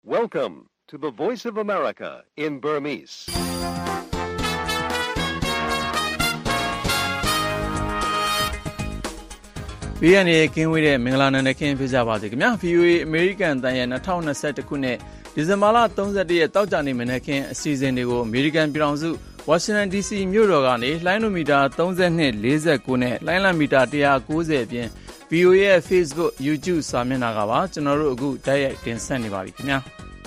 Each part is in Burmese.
Welcome to the Voice of America in Burmese. ။ဗီယန်ရဲ့ကင်းဝေးတဲ့မင်္ဂလာနံနက်ခင်းဖြစ်ကြပါစေခင်ဗျာ။ VOA အမေရိကန်တန်ရဲ့2021ခုနှစ်ဒီဇင်ဘာလ31ရက်တောက်ကြနေမနက်ခင်းအစီအစဉ်တွေကိုအမေရိကန်ပြည်ထောင်စုဝါရှင်တန် DC မြို့တော်ကနေလိုင်းနိုမီတာ3249နဲ့လိုင်းလံမီတာ190အပြင် VOA ရဲ့ Facebook, YouTube စာမျက်နှာကပါကျွန်တော်တို့အခုတိုက်ရိုက်တင်ဆက်နေပါပြီခင်ဗျာ။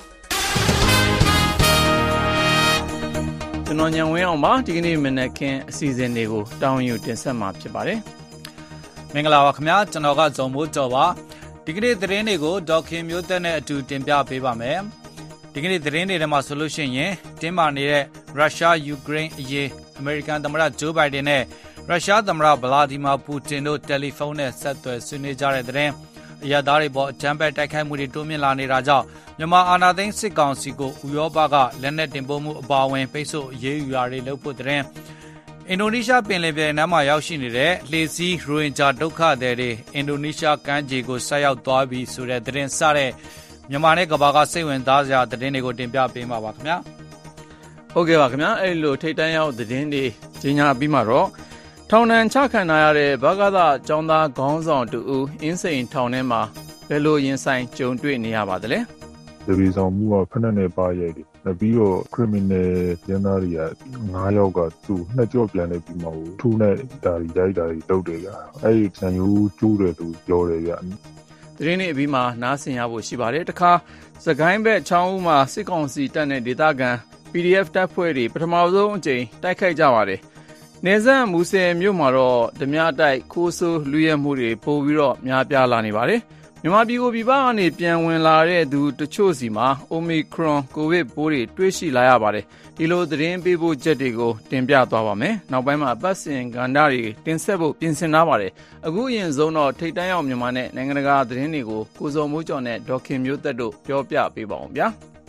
ကျွန်တော်ညံဝင်းအောင်ပါဒီကနေ့မနက်ခင်းအစီအစဉ်တွေကိုတောင်းယူတင်ဆက်မှာဖြစ်ပါတယ်။မင်္ဂလာပါခင်ဗျာကျွန်တော်ကဇုံမိုးကျော်ပါဒီကနေ့သတင်းတွေကိုဒေါက်ခင်မျိုးသက်နဲ့အတူတင်ပြပေးပါမယ်ဒီကနေ့သတင်းတွေထဲမှာဆိုလို့ရှိရင်တင်းမာနေတဲ့ရုရှားယူကရိန်းအရေးအမေရိကန်သမ္မတဂျိုးဘိုင်ဒန်နဲ့ရုရှားသမ္မတဗလာဒီမာပူတင်တို့တယ်လီဖုန်းနဲ့ဆက်သွယ်ဆွေးနွေးကြတဲ့သတင်းအရသားတွေပေါ်အကြမ်းဖက်တိုက်ခိုက်မှုတွေတိုးမြင့်လာနေတာကြောင့်မြန်မာအာဏာသိမ်းစစ်ကောင်စီကိုဥရောပကလက်နက်တင်ပို့မှုအပါအဝင်ပိတ်ဆို့အရေးယူရာတွေလုပ်ဖို့သတင်းအင်ဒိုနီးရှားပင်လယ်ပြင်နားမှာရောက်ရှိနေတဲ့လှေစီးရိုဟင်ဂျာဒုက္ခသည်တွေအင်ဒိုနီးရှားကမ်းခြေကိုဆက်ရောက်သွားပြီဆိုတဲ့သတင်းစတဲ့မြန်မာနဲ့ကမ္ဘာကစိတ်ဝင်စားစရာသတင်းတွေကိုတင်ပြပေးမှာပါခင်ဗျာဟုတ်ကဲ့ပါခင်ဗျာအဲ့လိုထိတ်တန့်ရောက်သတင်းတွေကြီးညာပြီးမှတော့ထောင်ဒဏ်ချခံရတဲ့ဗကသကျောင်းသားခေါင်းဆောင်တူဦးအင်းစိန်ထောင်ထဲမှာဘယ်လိုရင်ဆိုင်ကြုံတွေ့နေရပါသလဲဒီရီဆောင်မှုကဖက်နဲ့ပါရိုက်တယ်ပြီးတော့ criminal ကျန်းသားတွေက9ယောက်ကသူ့နှစ်ကြော့ပြန်နေပြီးမှထူးနဲ့ဒါရီရိုက်တာတွေတုတ်တယ်ဗျအဲ့ဒီဆန်ယူကျိုးတယ်သူပြောတယ်ဗျသတင်းတွေအပြီးမှာနားဆင်ရဖို့ရှိပါတယ်တခါစကိုင်းဘက်ချောင်းဦးမှာစစ်ကောင်စီတပ်နဲ့ဒေသခံ PDF တပ်ဖွဲ့တွေပထမဆုံးအကြိမ်တိုက်ခိုက်ကြပါတယ်နေဇန်မူဆယ်မြို့မှာတော့ဓမြတိုက်ခိုးဆိုးလူရဲမှုတွေပိုပြီးတော့များပြားလာနေပါတယ်မြန်မာပြည်ကိုပြည်ပကနေပြန်ဝင်လာတဲ့သူတချို့စီမှာ Omicron ကိုဗစ်ပိုးတွေတွေ့ရှိလာရပါတယ်ဒီလိုသတင်းပေးဖို့ချက်တွေကိုတင်ပြသွားပါမယ်နောက်ပိုင်းမှာအပတ်စဉ်ကဏ္ဍတွေတင်ဆက်ဖို့ပြင်ဆင်ထားပါတယ်အခုအရင်ဆုံးတော့ထိတ်တန့်ရောက်မြန်မာနဲ့နိုင်ငံတကာသတင်းတွေကိုကိုစောမိုးကျော်နဲ့ဒေါက်ခင်မျိုးသက်တို့ပြောပြပေးပါအောင်ဗျာ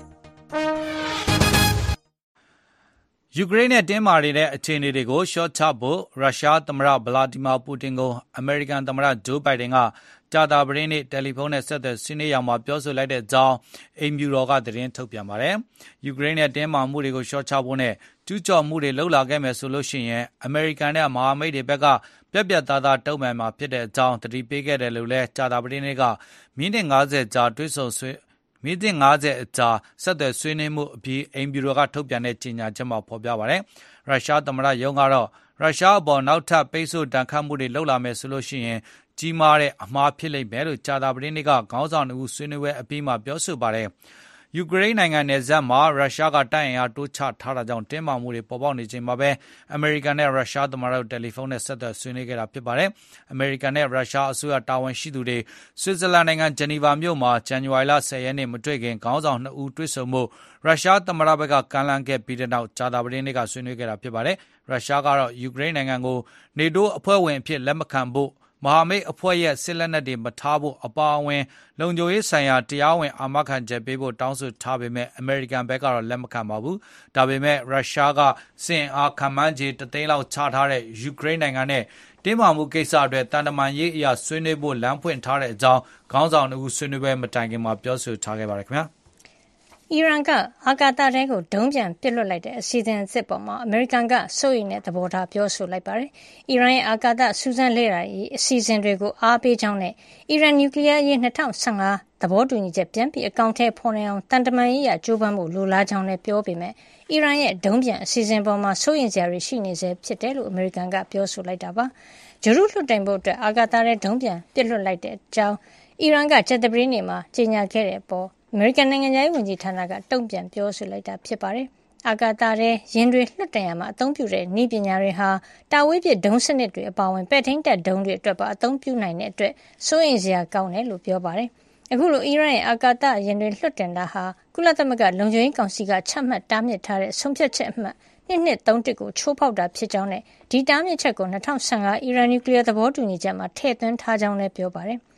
ယူကရိန်းနဲ့တင်းမာနေတဲ့အခြေအနေတွေကိုရှော့ချဖို့ရုရှားသမ္မတဗလာဒီမာပူတင်ကိုအမေရိကန်သမ္မတဂျိုးဘိုင်ဒန်ကကြာသပတေးနေ့တယ်လီဖုန်းနဲ့ဆက်သွယ်ဆွေးနွေးရာမှာပြောဆိုလိုက်တဲ့အကြောင်းအိမ်ဖြူတော်ကသတင်းထုတ်ပြန်ပါတယ်။ယူကရိန်းနဲ့တင်းမာမှုတွေကိုရှော့ချဖို့နဲ့ကျူးကျော်မှုတွေလှုပ်လာခဲ့မယ်ဆိုလို့ရှိရင်အမေရိကန်နဲ့မဟာမိတ်တွေဘက်ကပြက်ပြက်သားသားတုံ့ပြန်မှာဖြစ်တဲ့အကြောင်းသတိပေးခဲ့တယ်လို့လည်းကြာသပတေးနေ့ကမိနစ်50ကြာတွေ့ဆုံမိသင်50အကြာဆက်သွယ်ဆွေးနွေးမှုအပြီးအိမ်ဖြူတော်ကထုတ်ပြန်တဲ့ကြေညာချက်မှာဖော်ပြပါတယ်။ရုရှားသမ္မတရုံးကတော့ရုရှားအပေါ်နောက်ထပ်ပိတ်ဆို့ဒဏ်ခတ်မှုတွေလုပ်လာမယ်ဆိုလို့ရှိရင်ကြီးမားတဲ့အမှားဖြစ်လိမ့်မယ်လို့ကြာသပတေးနေ့ကခေါင်းဆောင်တို့ဆွေးနွေးပွဲအပြီးမှာပြောဆိုပါတယ်။ယူကရိန်းနိုင်ငံနယ်စပ်မှာရုရှားကတိုက်အင်အားတိုးချထားတာကြောင့်တင်းမာမှုတွေပေါ်ပေါက်နေချိန်မှာပဲအမေရိကန်နဲ့ရုရှားသမ္မတတို့တယ်လီဖုန်းနဲ့ဆက်သွယ်ဆွေးနွေးခဲ့တာဖြစ်ပါတယ်။အမေရိကန်နဲ့ရုရှားအစိုးရတာဝန်ရှိသူတွေဆွစ်ဇာလန်နိုင်ငံဂျနီဗာမြို့မှာဇန်နဝါရီလ10ရက်နေ့မတွေ့ခင်ခေါင်းဆောင်2ဦးတွေ့ဆုံမှုရုရှားသမ္မတဘက်ကကမ်းလှမ်းခဲ့ပြီးတဲ့နောက်ကြာသပတေးနေ့ကဆွေးနွေးခဲ့တာဖြစ်ပါတယ်။ရုရှားကတော့ယူကရိန်းနိုင်ငံကိုနေတိုးအဖွဲ့ဝင်အဖြစ်လက်မခံဖို့မဟာမိတ်အဖွဲ့ရဲ့စစ်လက်နက်တွေမထားဖို့အပါအဝင်လုံခြုံရေးဆိုင်ရာတရားဝင်အာမခံချက်ပေးဖို့တောင်းဆိုထားပေမဲ့အမေရိကန်ဘက်ကတော့လက်မခံပါဘူး။ဒါပေမဲ့ရုရှားကစစ်အားခန့်မှန်းခြေ3သိန်းလောက်ချထားတဲ့ယူကရိန်းနိုင်ငံနဲ့တင်းမာမှုကိစ္စအတွက်တန်တမာရေးအရာဆွေးနွေးဖို့လမ်းဖွင့်ထားတဲ့အကြောင်းခေါင်းဆောင်တို့ဆွေးနွေးပွဲမတိုင်ခင်မှာပြောဆိုထားခဲ့ပါတယ်ခင်ဗျာ။အီရန်ကအာကာသထဲကိုဒုံးပြန်ပစ်လွှတ်လိုက်တဲ့အစီအစဉ်အသစ်ပေါ်မှာအမေရိကန်ကစိုးရိမ်တဲ့သဘောထားပြောဆိုလိုက်ပါတယ်။အီရန်ရဲ့အာကာသစူးစမ်းလေ့လာရေးအစီအစဉ်တွေကိုအားပေးကြောင်းနဲ့အီရန်နျူကလ িয়ার ရေး2015သဘောတူညီချက်ပြန်ပြီးအကောင့်ထဲဖော်နိုင်အောင်တန်တမာရေးရကြိုးပမ်းဖို့လိုလားကြောင်းလည်းပြောပေမဲ့အီရန်ရဲ့ဒုံးပြန်အစီအစဉ်ပေါ်မှာစိုးရိမ်စရာတွေရှိနေစေဖြစ်တယ်လို့အမေရိကန်ကပြောဆိုလိုက်တာပါ။ဂျေရုလွှတ်တိုင်ဖို့အတွက်အာကာသထဲဒုံးပြန်ပစ်လွှတ်လိုက်တဲ့အကြောင်းအီရန်ကကြာသပတေးနေ့မှာကြေညာခဲ့တဲ့အပေါ်အမေရိကန်နိုင်ငံသားဝန်ကြီးဌာနကတုံ့ပြန်ပြောဆိုလိုက်တာဖြစ်ပါတယ်။အာကာသထဲရင်တွေလွှတ်တင်ရမှာအသုံးပြုတဲ့နည်းပညာတွေဟာတာဝေးပစ်ဒုံးစနစ်တွေအပါအဝင်ပဲ့ထိန်းတပ်ဒုံးတွေအတွက်ပါအသုံးပြုနိုင်တဲ့အတွက်စိုးရိမ်စရာကောင်းတယ်လို့ပြောပါတယ်။အခုလိုအီရန်ရဲ့အာကာသရင်တွေလွှတ်တင်တာဟာကုလသမဂ္ဂလုံခြုံရေးကောင်စီကချမှတ်တားမြစ်ထားတဲ့ဆုံးဖြတ်ချက်အမှတ်2231ကိုချိုးဖောက်တာဖြစ်ကြောင်းနဲ့ဒီတားမြစ်ချက်ကို2015အီရန်နျူကလ িয়ার သဘောတူညီချက်မှာထည့်သွင်းထားကြောင်းလည်းပြောပါတယ်။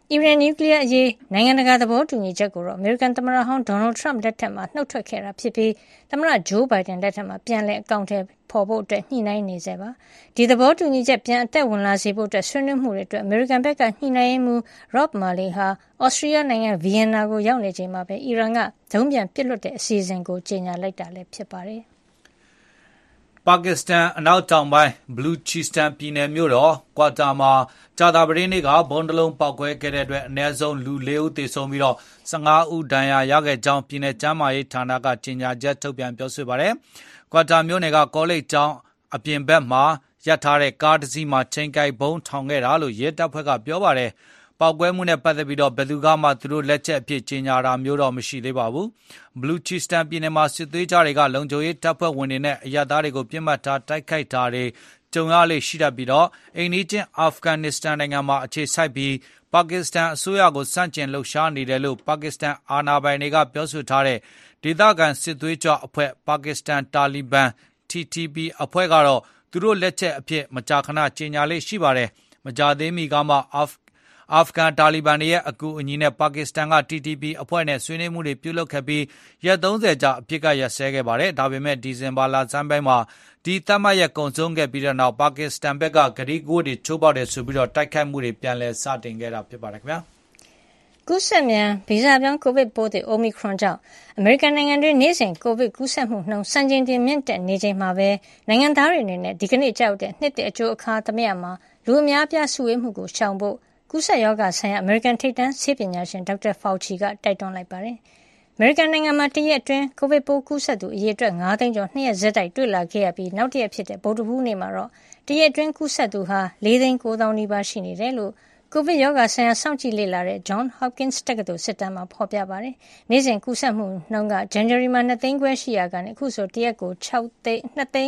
အီရန်နျူကလ িয়ার အရေးနိုင်ငံတကာသဘောတူညီချက်ကိုတော့အမေရိကန်သမ္မတဟောင်းဒေါ်နယ်ထရမ့်လက်ထက်မှာနှုတ်ထွက်ခဲ့တာဖြစ်ပြီးသမ္မတဂျိုးဘိုင်ဒန်လက်ထက်မှာပြန်လည်အကောင့်ထဲဖော်ဖို့ညှိနှိုင်းနေဆဲပါဒီသဘောတူညီချက်ပြန်အသက်ဝင်လာစေဖို့ဆွေးနွေးမှုတွေအတွက်အမေရိကန်ဘက်ကညှိနှိုင်းရေးမှူး Rob Malley ဟာဩစတြီးယားနိုင်ငံဗီယင်နာကိုရောက်နေချိန်မှာပဲအီရန်ကဒုံးပြန်ပစ်လွှတ်တဲ့အစီအစဉ်ကိုကြေညာလိုက်တာလည်းဖြစ်ပါတယ်ပါကစ္စတန်အနောက်တောင်ပိုင်းဘလူချီစတန်ပြည်နယ်မြို့တော်ကွာတာမှာကြာသပတေးနေ့ကဘုံတလုံးပေါက်ကွဲခဲ့တဲ့အတွက်အနည်းဆုံးလူ4ဦးသေဆုံးပြီး15ဦးဒဏ်ရာရခဲ့ကြောင်းပြည်နယ်ကျန်းမာရေးဌာနကကြေညာချက်ထုတ်ပြန်ပြောဆိုပါတယ်။ကွာတာမြို့နယ်ကကောလိပ်ကျောင်းအပြင်ဘက်မှာရပ်ထားတဲ့ကားတစ်စီးမှာချိန်ကိုက်ဘုံထောင်ခဲ့တာလို့ရဲတပ်ဖွဲ့ကပြောပါတယ်။ပေါက်ကွဲမှုနဲ့ပတ်သက်ပြီးဘယ်သူကမှသူတို့လက်ချက်အဖြစ်ကြေညာတာမျိုးတော့မရှိသေးပါဘူး။ဘလူချီစတန်ပြည်နယ်မှာစစ်သွေးကြတွေကလုံခြုံရေးတပ်ဖွဲ့ဝင်တွေနဲ့အရပ်သားတွေကိုပြစ်မှတ်ထားတိုက်ခိုက်တာတွေကြုံရလေရှိတတ်ပြီးအိမ်နီးချင်းအာဖဂန်နစ္စတန်နိုင်ငံမှာအခြေစိုက်ပြီးပါကစ္စတန်အစိုးရကိုစန့်ကျင်လှုပ်ရှားနေတယ်လို့ပါကစ္စတန်အာဏာပိုင်တွေကပြောဆိုထားတဲ့ဒေသခံစစ်သွေးကြွအဖွဲ့ပါကစ္စတန်တာလီဘန် TTP အဖွဲ့ကတော့သူတို့လက်ချက်အဖြစ်မကြာခဏကြေညာလေရှိပါတယ်။မကြာသေးမီကမှအာဖဂန်တာလီဘန်တွေရဲ့အကူအညီနဲ့ပါကစ္စတန်က TTP အဖွဲ့နဲ့ဆွေးနွေးမှုတွေပြုလုပ်ခဲ့ပြီးရက်30ကြာအပြစ်ကရပ်စဲခဲ့ပါတယ်။ဒါပေမဲ့ဒီဇင်ဘာလဆန်းပိုင်းမှာဒီသတ်မှတ်ရက်ကုန်ဆုံးခဲ့ပြီးတဲ့နောက်ပါကစ္စတန်ဘက်ကဂတိကဝတ်တွေချိုးဖောက်တယ်ဆိုပြီးတိုက်ခိုက်မှုတွေပြန်လည်စတင်ခဲ့တာဖြစ်ပါတယ်ခင်ဗျာ။ကူးစက်မြန်ဗီဇပြောင်းကိုဗစ်ပိုးသစ် Omicron ကြောင့်အမေရိကန်နိုင်ငံတွင်းနေ့စဉ်ကိုဗစ်ကူးစက်မှုနှုန်းစံချိန်တင်မြင့်တက်နေချိန်မှာပဲနိုင်ငံသားတွေအနေနဲ့ဒီကနေ့ကြောက်တဲ့နှစ်သစ်အကျိုးအခါသမယမှာလူအများပြားစုဝေးမှုကိုရှောင်ဖို့ကူးစက်ရောဂါဆိုင်ရာအမေရိကန်ထိပ်တန်းဆေးပညာရှင်ဒေါက်တာဖောက်ချီကတိုက်တွန်းလိုက်ပါတယ်။အမေရိကန်နိုင်ငံမှာတရက်အတွင်းကိုဗစ်ပိုးကူးစက်သူအရေအတွက်9သိန်းကျော်2ရက်ဆက်တိုက်တွေ့လာခဲ့ရပြီးနောက်တစ်ရက်ဖြစ်တဲ့ဗုဒ္ဓဟူးနေ့မှာတော့တရက်အတွင်းကူးစက်သူဟာ4သိန်း9သောင်းနီးပါးရှိနေတယ်လို့ကိုဗစ်ရောဂါဆိုင်ရာစောင့်ကြည့်လေ့လာတဲ့ Johns Hopkins တက္ကသိုလ်စစ်တမ်းမှာဖော်ပြပါတယ်။နေ့စဉ်ကူးစက်မှုနှုန်းက January မှာ2သိန်းခွဲရှိရာကနေအခုဆိုတရက်ကို2သိန်း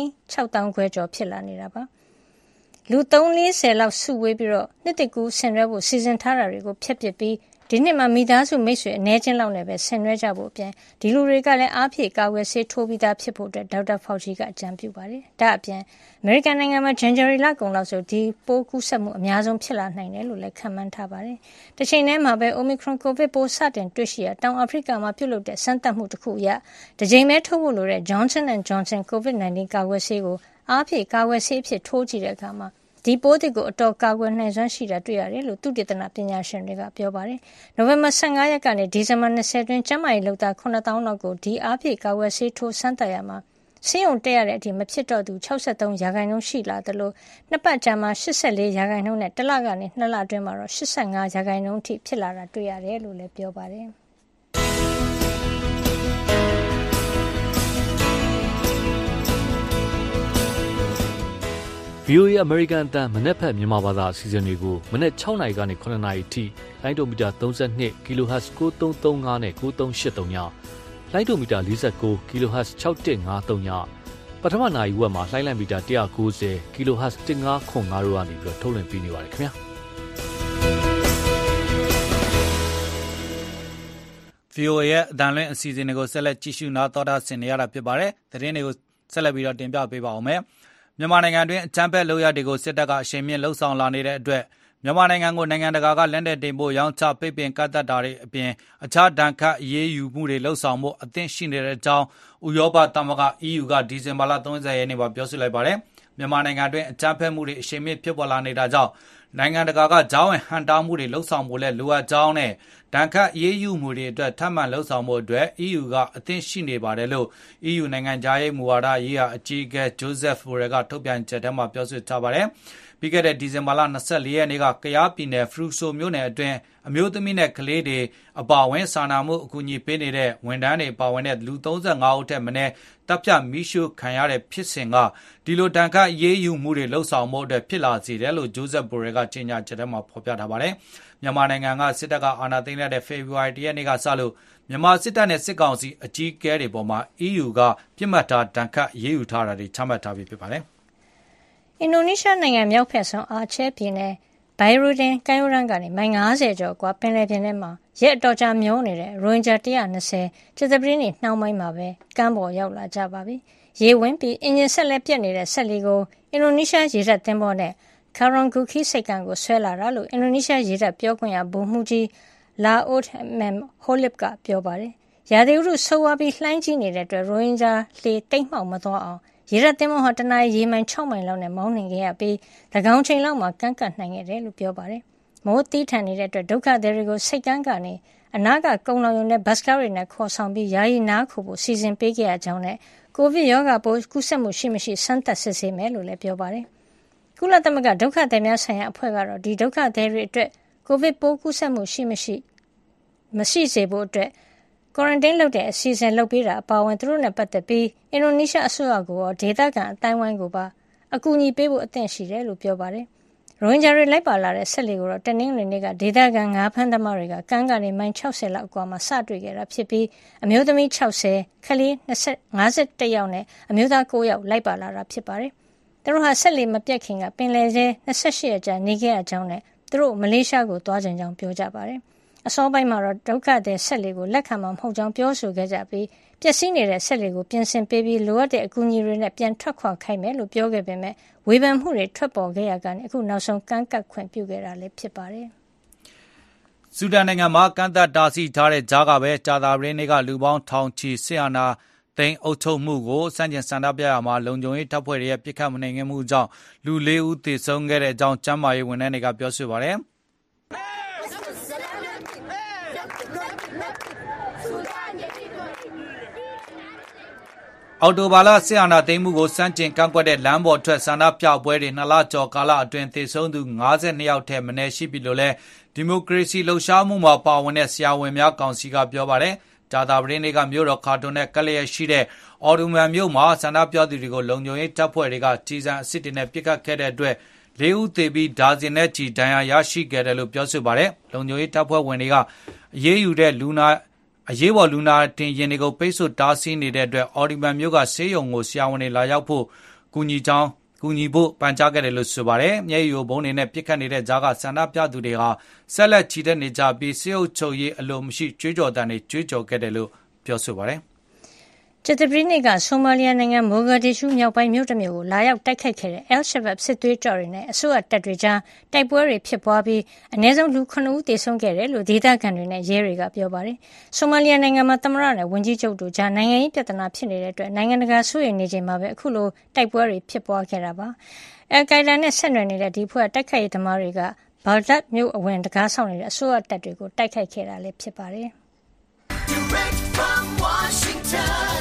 6သောင်းခွဲကျော်ဖြစ်လာနေတာပါ။လူ340လောက်စုဝေးပြီးနှစ်သစ်ကူးဆင်နွှဲဖို့စီစဉ်ထားတာတွေကိုဖျက်ပစ်ပြီးဒီနှစ်မှာမိသားစုမိတ်ဆွေအနည်းချင်းလောက်နဲ့ပဲဆင်နွှဲကြဖို့အပြင်ဒီလူတွေကလည်းအားဖြည့်ကာကွယ်ဆေးထိုးပြီးသားဖြစ်ဖို့ဒေါက်တာဖောက်ချီကအကြံပြုပါတယ်။ဒါ့အပြင်အမေရိကန်နိုင်ငံမှာ January လကုန်လောက်ဆိုဒီပိုးကူးစက်မှုအများဆုံးဖြစ်လာနိုင်တယ်လို့လည်းခန့်မှန်းထားပါတယ်။တစ်ချိန်တည်းမှာပဲ Omicron ကိုဗစ်ပိုးစတင်တွေ့ရှိရာတောင်အာဖရိကမှာပြုလုပ်တဲ့စမ်းသပ်မှုတစ်ခုအရတစ်ကြိမ်ပဲထိုးဖို့လိုတဲ့ Johnson & Johnson COVID-19 ကာကွယ်ဆေးကိုအားဖြည့်ကာကွယ်ဆေးအဖြစ်ထိုးကြည့်တဲ့အခါမှာဒီပိုးသစ်ကိုအတော်ကာကွယ်နိုင်စွမ်းရှိတာတွေ့ရတယ်လို့သုတေသနပညာရှင်တွေကပြောပါတယ်။နိုဝင်ဘာ15ရက်ကနေဒီဇင်ဘာ20အတွင်းကျန်းမာရေးလုပ်သား9000လောက်ကိုဒီအားဖြည့်ကာကွယ်ဆေးထိုးစမ်းသပ်ရမှာဆေးရုံတက်ရတဲ့အထိမဖြစ်တော့သူ63%ရှိလာတယ်လို့နှစ်ပတ်ကြာမှာ84%နဲ့တစ်လကနေ2လအတွင်းမှာတော့85%အထိဖြစ်လာတာတွေ့ရတယ်လို့လည်းပြောပါတယ်။ VOA American အတန်းမနေ့ဖက်မြန်မာဘာသာအစီအစဉ်တွေကိုမနေ့6နာရီကနေ9နာရီအထိလိုင်းဒိုမီတာ32 kHz 9335နဲ့9383ညလိုင်းဒိုမီတာ49 kHz 6153ညပထမနာရီဝက်မှာလိုင်းလိုင်းမီတာ190 kHz 1505တို့ကနေပြီးတော့ထုတ်လွှင့်ပေးနေပါတယ်ခင်ဗျာ VOA ရဲ့အတန်းလွှင့်အစီအစဉ်တွေကိုဆက်လက်ကြည့်ရှုနားတော်တာဆင်နေရတာဖြစ်ပါတယ်သတင်းတွေကိုဆက်လက်ပြီးတော့တင်ပြပေးပါအောင်မယ်မြန်မာနိုင်ငံတွင်အကြမ်းဖက်လုပ်ရတွေကိုစစ်တပ်ကအရှိန်မြင့်လှုံ့ဆော်လာနေတဲ့အတွက်မြန်မာနိုင်ငံကိုနိုင်ငံတကာကလက်နက်တင်ပို့ရောင်းချပိတ်ပင်ကန့်သတ်တာတွေအပြင်အခြားဒဏ်ခတ်အရေးယူမှုတွေလှုံ့ဆော်မှုအသင့်ရှိနေတဲ့အကြောင်းဥရောပသမဂ္ဂ EU ကဒီဇင်ဘာလ30ရက်နေ့မှာပြောဆိုလိုက်ပါတယ်မြန်မာနိုင်ငံတွင်အကြမ်းဖက်မှုတွေအရှိန်မြင့်ဖြစ်ပေါ်လာနေတာကြောင့်နိုင်ငံတကာကကြားဝင်ဟန်တားမှုတွေလှုံ့ဆော်ဖို့လဲလိုအပ်ကြောင်းနဲ့ဒဏ်ခတ်အရေးယူမှုတွေအတွက်ထပ်မံလှုံ့ဆော်မှုအတွက် EU ကအသင့်ရှိနေပါတယ်လို့ EU နိုင်ငံသားရေးမူဝါဒရေးရာအကြီးအကဲ Joseph Borrell ကထုတ်ပြန်ချက်ထဲမှာပြောဆိုထားပါတယ်ပြီးခဲ့တဲ့ဒီဇင်ဘာလ24ရက်နေ့ကကယားပြည်နယ်ဖရူဆိုမြို့နယ်အတွင်းအမျိုးသမီးနဲ့ကလေးတွေအပါအဝင်စာနာမှုအကူအညီပေးနေတဲ့ဝန်ထမ်းတွေပါဝင်တဲ့လူ35ဦးထက်မနည်းတပ်ဖြတ်မိရှုခံရတဲ့ဖြစ်စဉ်ကဒီလိုတန်ခတ်ရေးယူမှုတွေလှုံ့ဆော်မှုအတွက်ဖြစ်လာစေတယ်လို့ Joseph Borrell ကကြေညာချက်ထဲမှာဖော်ပြထားပါတယ်မြန်မာနိုင်ငံကစစ်တပ်ကအာဏာသိမ်းတဲ့ဖေဖော်ဝါရီလ 1ရက်နေ့ကစလို့မြန်မာစစ်တပ်နဲ့စစ်ကောင်စီအကြီးအကဲတွေပေါ်မှာ EU ကပြစ်မှတ်ထားဒဏ်ခတ်ရေးယူထားတာတွေချမှတ်ထားပြီးဖြစ်ပါတယ်အင်ဒိုနီးရှားနိုင်ငံမြောက်ဘက်ဆုံးအာချဲပြည်နယ်ဘိုင်ရိုဒင်ကမ်းရိုးတန်းကနေမိုင်90ကျော်ကွာပင်လယ်ပြင်ထဲမှာရက်အတော်ကြာမျောနေတဲ့ရိုဟင်ဂျာ120ကျသပတေးနေ့နှောင်းပိုင်းမှာပဲကမ်းပေါ်ရောက်လာကြပါပြီ။ရေဝင်ပြီးအင်ဂျင်ဆက်လက်ပြတ်နေတဲ့ဆက်လီကိုအင်ဒိုနီးရှားရေတပ်သင်္ဘောနဲ့ Karangguki စိတ်ကမ်းကိုဆွဲလာတာလို့အင်ဒိုနီးရှားရေတပ်ပြောခွင့်ရဗိုလ်မှူးကြီး Laut Mem Holip ကပြောပါတယ်။ရာသီဥတုဆိုးဝါးပြီးလှိုင်းကြီးနေတဲ့အတွက်ရိုဟင်ဂျာလှေတိတ်မှောက်မသွားအောင်ရေတပ်သင်္ဘောဟာတနအီရေမိုင်6မိုင်လောက်နဲ့မောင်းနှင်ခဲ့ရပြီး၎င်းချိန်လောက်မှာကမ်းကပ်နိုင်ခဲ့တယ်လို့ပြောပါတယ်။မိုးတီးထန်နေတဲ့အတွက်ဒုက္ခသည်တွေကိုစိတ်ကမ်းကနေအနားကကုန်းလောင်ရုံနဲ့ဘတ်စကားတွေနဲ့ခေါ်ဆောင်ပြီးယာယီနားခိုဖို့စီစဉ်ပေးခဲ့ရကြောင်းနဲ့ကိုဗစ်ရောဂါပိုးကူးစက်မှုရှိမရှိစမ်းသပ်စစ်ဆေးမယ်လို့လည်းပြောပါတယ်။ကုလသမဂ္ဂဒုက္ခသည်များဆိုင်ရာအဖွဲ့ကတော့ဒီဒုက္ခသည်တွေအတွက်ကိုဗစ်ပိုးကူးစက်မှုရှိမရှိစေဖို့အတွက်ကွာရန်တင်းလုပ်တဲ့အစီအစဉ်လုပ်ပေးတာအပါအဝင်သူတို့နဲ့ပတ်သက်ပြီးအင်ဒိုနီးရှားအစိုးရကရောဒေသခံအတိုင်းဝိုင်းကိုပါအကူအညီပေးဖို့အသင့်ရှိတယ်လို့ပြောပါတယ်။ရိုဟင်ဂျာတွေလိုက်ပါလာတဲ့ဆက်လေကိုတော့တနင်္ဂနွေနေ့ကဒေသခံငါးဖမ်းသမားတွေကကမ်းကနေမိုင်60လောက်အကွာမှာစတွေ့ခဲ့တာဖြစ်ပြီးအမျိုးသမီး60ခလေး51ယောက်နဲ့အမျိုးသား9ယောက်လိုက်ပါလာတာဖြစ်ပါတယ်။သူတို့ဟာဆက်လေမပြတ်ခင်ကပင်လယ်ထဲ28ရက်ကြာနေခဲ့ရကြောင်းနဲ့သူတို့မလေးရှားကိုသွားကြကြောင်းပြောကြပါတယ်။အစောပိုင်းမှာတော့ဒုက္ခသည်ဆက်လေကိုလက်ခံမှာမဟုတ်ကြောင်းပြောဆိုခဲ့ကြပြီးပျက်စီးနေတဲ့ဆက်လေကိုပြင်ဆင်ပေးပြီးလိုအပ်တဲ့အကူအညီတွေနဲ့ပြန်ထွက်ခွာခိုင်းမယ်လို့ပြောခဲ့ပေမဲ့ဝေဖန်မှုတွေထွက်ပေါ်ခဲ့ရကနေအခုနောက်ဆုံးကမ်းကပ်ခွင့်ပြုခဲ့တာလည်းဖြစ်ပါတယ်။ဆူဒန်နိုင်ငံမှာကန့်သတ်တားဆီးထားတဲ့ကြားကပဲကြာသပတေးနေ့ကလူပေါင်းထောင်ချီစစ်အာဏာသိမ်းအုပ်ချုပ်မှုကိုစန့်ကျင်ဆန္ဒပြရမှာလုံခြုံရေးတပ်ဖွဲ့တွေရဲ့ပြစ်ခတ်မနှိမ်နင်းမှုကြောင့်လူ4ဦးသေဆုံးခဲ့တဲ့အကြောင်းကျန်းမာရေးဝန်ထမ်းတွေကပြောဆိုပါတယ်။အော်တိုဘာလစစ်အာဏာသိမ်းမှုကိုစန့်ကျင်ကန့်ကွက်တဲ့လမ်းပေါ်ထွက်ဆန္ဒပြပွဲတွေ2လကျော်ကာလအတွင်းသေဆုံးသူ52ယောက်ထက်မနည်းရှိပြီလို့လည်းဒီမိုကရေစီလှုပ်ရှားမှုမှာပါဝင်တဲ့ဆရာဝန်များကောင်စီကပြောပါတယ်။ကြာသပတေးနေ့ကမြို့တော်ခါတွန်နဲ့ကလျက်ရှိတဲ့အော်ဒူမန်မြို့မှာဆန္ဒပြသူတွေကိုလုံခြုံရေးတပ်ဖွဲ့တွေကကြီးစံအစ်စ်တွေနဲ့ပစ်ခတ်ခဲ့တဲ့အတွက်4ဦးသေပြီးဒါဇင်နဲ့ချီဒဏ်ရာရရှိခဲ့တယ်လို့ပြောဆိုပါတယ်။လုံခြုံရေးတပ်ဖွဲ့ဝင်တွေကအရေးယူတဲ့အရေးပေါ်လူနာတင်ရင်တွေကိုပိတ်ဆို့တားဆီးနေတဲ့အတွက်အော်ဒီမန်မြို့ကဆေးရုံကိုဆရာဝန်တွေလာရောက်ဖို့ကူညီဖို့ပန်ကြားခဲ့တယ်လို့ဆိုပါတယ်။မျက်ရည်ယိုဗုံးတွေနဲ့ပစ်ခတ်နေတဲ့ကြားကဆန္ဒပြသူတွေဟာဆက်လက်ချီတက်နေကြပြီးစစ်အုပ်ချုပ်ရေးအလိုမရှိကြွေးကြော်တမ်းတွေကြွေးကြော်ခဲ့တယ်လို့ပြောဆိုပါတယ်။ကြာသပတေးနေ့ကဆိုမာလီယာနိုင်ငံမိုဂါဒစ်ရှူးမြောက်ပိုင်းမြို့တစ်မြို့ကိုလာရောက်တိုက်ခိုက်ခဲ့တဲ့ Al-Shabaab စစ်သွေးကြွတွေနဲ့အစိုးရတပ်တွေကြားတိုက်ပွဲတွေဖြစ်ပွားပြီးအနည်းဆုံးလူ9ဦးသေဆုံးခဲ့တယ်လို့ဒေသခံတွေနဲ့ရဲတွေကပြောပါတယ်။ဆိုမာလီယာနိုင်ငံမှာသမ္မတနဲ့ဝန်ကြီးချုပ်တို့ကြားနိုင်ငံရေးပြဿနာဖြစ်နေတဲ့အတွက်နိုင်ငံတကာစိုးရိမ်နေချိန်မှာပဲအခုလိုတိုက်ပွဲတွေဖြစ်ပွားခဲ့တာပါ။ Al-Qaeda နဲ့ဆက်နွယ်နေတဲ့ဒီဖွဲ့တိုက်ခိုက်ရေးသမားတွေကဘာလ်ဒတ်မြို့အဝင်တကားဆောင်နေတဲ့အစိုးရတပ်တွေကိုတိုက်ခိုက်ခဲ့တာလည်းဖြစ်ပါတယ်။ Direct from Washington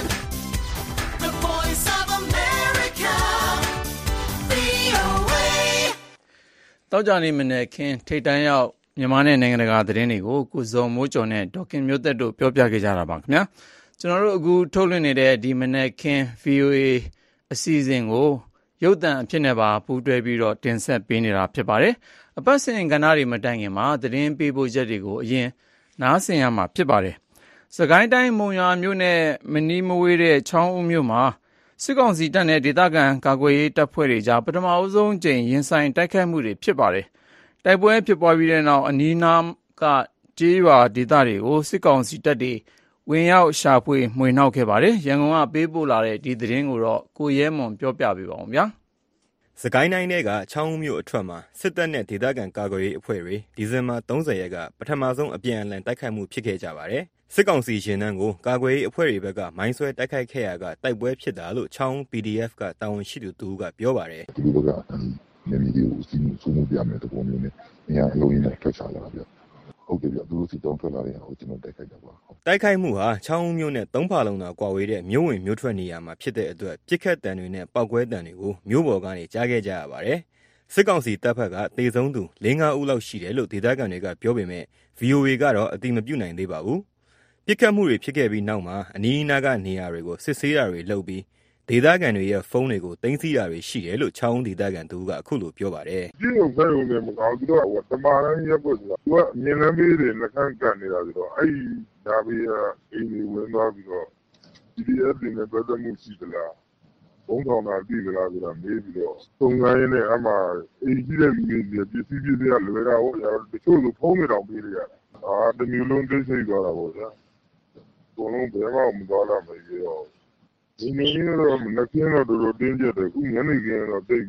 တောက်ကြနေမနေ့ခင်ထိတ်တန်းရောက်မြန်မာနဲ့နိုင်ငံတကာသတင်းတွေကိုကိုဇော်မိုးကျော်နဲ့ဒေါက်ခင်မျိုးသက်တို့ပြောပြခဲ့ကြတာပါခင်ဗျာကျွန်တော်တို့အခုထုတ်လွှင့်နေတဲ့ဒီမနေ့ခင် VOA အစီအစဉ်ကိုရုပ်သံအဖြစ်နဲ့ပါပူးတွဲပြီးတော့တင်ဆက်ပေးနေတာဖြစ်ပါတယ်အပတ်စဉ်ကဏ္ဍတွေမတိုင်ခင်မှာသတင်းပေးပို့ချက်တွေကိုအရင်နားဆင်ရမှာဖြစ်ပါတယ်စကိုင်းတိုင်းမုံရွာမြို့နဲ့မနီးမဝေးတဲ့ချောင်းဦးမြို့မှာစစ်ကောင်စီတပ်နဲ့ဒေသခံကာကွယ်ရေးတပ်ဖွဲ့တွေကြားပထမအဆုံးကြိမ်ရင်ဆိုင်တိုက်ခိုက်မှုတွေဖြစ်ပါတယ်။တိုက်ပွဲဖြစ်ပွားပြီးတဲ့နောက်အနီးနားကကျေးရွာဒေသတွေကိုစစ်ကောင်စီတပ်တွေဝင်ရောက်ရှာဖွေမှွေနှောက်ခဲ့ပါတယ်။ရန်ကုန်ကပေးပို့လာတဲ့ဒီသတင်းကိုတော့ကိုရဲမွန်ပြောပြပေးပါဦးဗျာ။စကိုင်းတိုင်းကချောင်းဦးမြို့အထွက်မှာစစ်တပ်နဲ့ဒေသခံကာကွယ်ရေးအဖွဲ့တွေဒီဇင်ဘာ30ရက်ကပထမဆုံးအပြန်အလှန်တိုက်ခိုက်မှုဖြစ်ခဲ့ကြပါတယ်။စစ်ကောင်စီရင်နှန်းကိုကာကွယ်ရေးအဖွဲ့တွေဘက်ကမိုင်းဆွဲတိုက်ခိုက်ခဲ့ရကတိုက်ပွဲဖြစ်တာလို့ချောင်း PDF ကတာဝန်ရှိသူတူကပြောပါတယ်။သူတို့ကနေမီတွေကိုစီးမှုပြမယ်တပုံမျိုးနဲ့နေရာအလုံးကြီးနဲ့ထွက်ချလာတာဗျ။ဟုတ်တယ်ဗျသူတို့စီတောင်းထွက်လာတဲ့ဟာကိုကျွန်တော်တိုက်ခိုက်တာပါ။တိုက်ခိုက်မှုဟာချောင်းဦးမြို့နဲ့3ဖာလုံသာကွာဝေးတဲ့မြို့ဝင်မြို့ထွက်နေရာမှာဖြစ်တဲ့အတွက်ပြစ်ခတ်တံတွေနဲ့ပောက်ကွဲတံတွေကိုမြို့ပေါ်ကနေကြားခဲ့ကြရပါတယ်။စစ်ကောင်စီတပ်ဖက်ကတေဆုံးသူ4-5ဦးလောက်ရှိတယ်လို့ဒေသခံတွေကပြောပေမဲ့ VOA ကတော့အတိမပြုတ်နိုင်သေးပါဘူး။ပြစ်ခတ်မှုတွေဖြစ်ခဲ့ပြီးနောက်မှာအနီးအနားကနေရာတွေကိုစစ်ဆေးတာတွေလုပ်ပြီးဒေသခံတွေရဲ့ဖုန်းတွေကိုသိမ်းဆည်းတာတွေရှိတယ်လို့ချောင်းဒေသခံသူကအခုလိုပြောပါတယ်။ဒီလိုဆိုင်ဝင်မကောင်းသူတို့ကတမာရန်ရပ်ဖို့ဆိုတာသူကမြင်လန်းပေးတွေလက်ခံကန်နေတာဆိုတော့အဲ့ဒီဒါပြီးအိမ်တွေဝင်သွားပြီးတော့ PDF တွေနဲ့ပတ်သက်မှုရှိသလားဘုံထောင်တာပြည်သလားဆိုတာမေးပြီးတော့သုံးကိုင်းနဲ့အမှအိမ်ကြီးတဲ့လူတွေပစ္စည်းပစ္စည်းကလွယ်တာဟုတ်ရတချို့ဆိုဖုန်းတွေတောင်ပေးရတာတမျိုးလုံးသိစိတ်သွားတာပေါ့ဗျာဘုံလုံးဘယ်မှမသွားလာမရတော့ဒီနေ့တော့မနက်ခင်းတော့တော်တော်တင်းကျပ်တယ်ခုညနေခင်းတော့တိတ်ပြီးတော့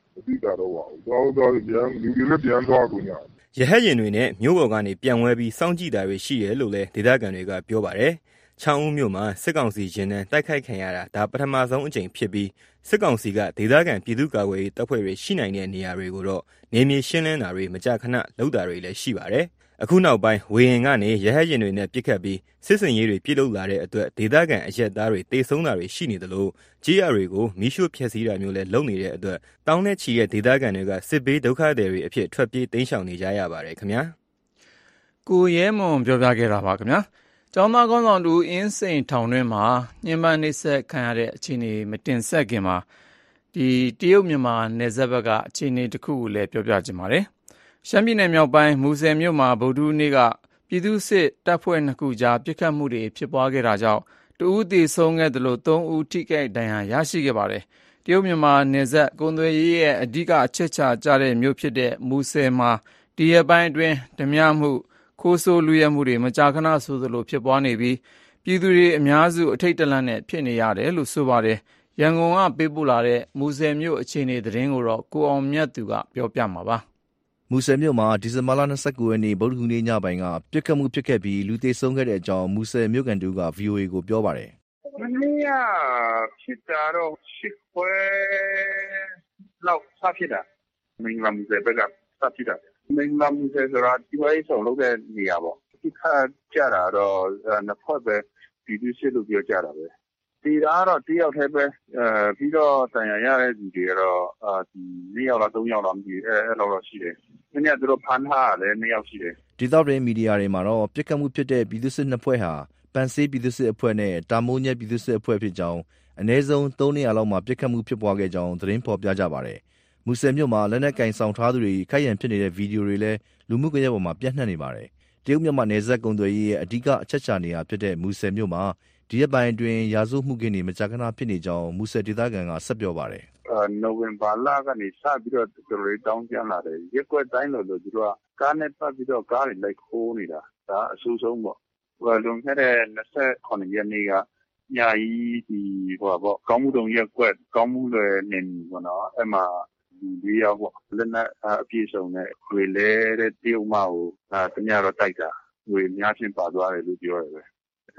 သိတာတော့ပါဘူးသွားပြန်လူတွေလည်းပြန်သွားကုန်ကြရဟတ်ယာဉ်တွေနဲ့မြို့ပေါ်ကနေပြန်ဝဲပြီးစောင့်ကြည့်တာတွေရှိတယ်လို့လည်းဒေသခံတွေကပြောပါတယ်ချောင်းဦးမြို့မှာစစ်ကောင်စီရင်နှန်းတိုက်ခိုက်ခံရတာဒါပထမဆုံးအကြိမ်ဖြစ်ပြီးစစ်ကောင်စီကဒေသခံပြည်သူ့ကာကွယ်ရေးတပ်ဖွဲ့တွေရှိနိုင်တဲ့နေရာတွေကိုတော့နေမြေရှင်းလင်းတာတွေမကြာခဏလုပ်တာတွေလည်းရှိပါတယ်အခုနောက်ပိုင်းဝေဟင်ကနေရဟတ်ယာဉ်တွေနဲ့ပစ်ခတ်ပြီးစစ်စင်ရေးတွေပြုလုပ်လာတဲ့အတွက်ဒေသခံအရက်သားတွေတေဆုံးတာတွေရှိနေသလိုကြေးရတွေကိုမီးရှို့ဖျက်ဆီးတာမျိုးလည်းလုပ်နေတဲ့အတွက်တောင်းနဲ့ချီတဲ့ဒေသခံတွေကစစ်ဘေးဒုက္ခသည်တွေအဖြစ်ထွက်ပြေးတိမ်းရှောင်နေကြရပါတယ်ခင်ဗျာကိုရဲမွန်ပြောပြခဲ့တာပါခင်ဗျာကျောင်းသားကောင်းဆောင်တူအင်းစိန်ထောင်တွင်းမှာညှဉ်းပန်းနှိပ်စက်ခံရတဲ့အခြေအနေမတင်ဆက်ခင်မှာတရုတ်မြန်မာနယ်စပ်ဘက်ကအခြေအနေတစ်ခုကိုလည်းပြောပြချင်ပါတယ်ရှမ်းပြည်နယ်မြောက်ပိုင်းမူဆယ်မြို့မှာဗုဒ္ဓဟူးနေ့ကပြည်သူ့စစ်တပ်ဖွဲ့2ခုကြားပစ်ခတ်မှုတွေဖြစ်ပွားခဲ့တာကြောင့်တဦးသေဆုံးခဲ့တယ်လို့3ဦးထိခိုက်ဒဏ်ရာရရှိခဲ့ပါတယ်တရုတ်မြန်မာနယ်စပ်ကုန်သွယ်ရေးရဲ့အဓိကအချက်ချာကျတဲ့မြို့ဖြစ်တဲ့မူဆယ်မှာဒီရက်ပိုင်းအတွင်းဓမြမှုခိုးဆိုးလူရဲမှုတွေမကြာခဏဆိုသလိုဖြစ်ပွားနေပြီးပြည်သူတွေအများစုအထိတ်တလန့်နဲ့ဖြစ်နေရတယ်လို့ဆိုပါတယ်ရန်ကုန်ကပေးပို့လာတဲ့မူဆယ်မြို့အခြေအနေသတင်းကိုတော့ကိုအောင်မြတ်သူကပြောပြမှာပါမူဆယ်မြို့မှာဒီဇင်ဘာလ29ရက်နေ့ဗုဒ္ဓဟူးနေ့ညပိုင်းကပစ်ခတ်မှုဖြစ်ခဲ့ပြီးလူသေဆုံးခဲ့တဲ့အကြောင်းမူဆယ်မြို့ကန်တူက VOA ကိုပြောပါတယ်မနေ့ကဖြစ်တာတော့10ခွဲလောက်စဖြစ်တာမင်္ဂလာမူဆယ်ဘက်ကစဖြစ်တာမင်္ဂလာမူဆယ်ဆိုတာဒီဝိုင်းဆောင်လုပ်တဲ့နေရာပေါ့ဒီခါကြတာတော့နှစ်ဖက်ပဲပြည်သူစစ်လို့ပြောကြတာပဲဒီတော့တယောက်တည်းပဲပြီးတော့တန်ရရတဲ့လူတွေကတော့ဒီ2ယောက်လား3ယောက်လားမသိဘူးအဲ့လောက်တော့ရှိတယ်။ဒီနေ့သူတို့ဖမ်းထားတယ်2ယောက်ရှိတယ်။ဒေသတွင်းမီဒီယာတွေမှာတော့ပြစ်ခတ်မှုဖြစ်တဲ့ပြည်သူစစ်2ဖွဲ့ဟာပန်ဆေးပြည်သူစစ်အဖွဲ့နဲ့တာမိုးညက်ပြည်သူစစ်အဖွဲ့ဖြစ်ကြောင်းအနည်းဆုံး3နေရာလောက်မှာပြစ်ခတ်မှုဖြစ်ပွားခဲ့ကြောင်းသတင်းဖော်ပြကြပါတယ်။မူဆယ်မြို့မှာလက်နက်ကင်ဆောင်ထားသူတွေခိုက်ရန်ဖြစ်နေတဲ့ဗီဒီယိုတွေလည်းလူမှုကွန်ရက်ပေါ်မှာပြန့်နှံ့နေပါတယ်။တရုတ်မြန်မာနယ်စပ်ကုန်သွယ်ရေးရဲ့အဓိကအချက်ချာနေရာဖြစ်တဲ့မူဆယ်မြို့မှာဒီရက်ပိုင်းအတွင်းရာဇဝတ်မှုခင်းတွေမကြာခဏဖြစ်နေကြောင်းမူဆယ်ဒေသခံကဆက်ပြောပါတယ်နိုဝင်ဘာလကနေစပြီးတော့သူတို့တောင်းကြလာတယ်ရက်ွက်တိုင်းလို့သူတို့ကကားနဲ့ပတ်ပြီးတော့ကားတွေလိုက်ခိုးနေတာဒါအဆိုးဆုံးပေါ့လွန်ခဲ့တဲ့29ရက်နေ့ကညာကြီးဒီကောင်းမှုတုံရက်ွက်ကောင်းမှုလွယ်နေပေါ့နော်အဲ့မှာဒီရောက်ပေါ့လက်နက်အပြည့်စုံနဲ့ဝေလဲတဲ့တရုတ်မကိုတညတော့တိုက်တာဝေများချင်းပါသွားတယ်လို့ပြောတယ်ပဲ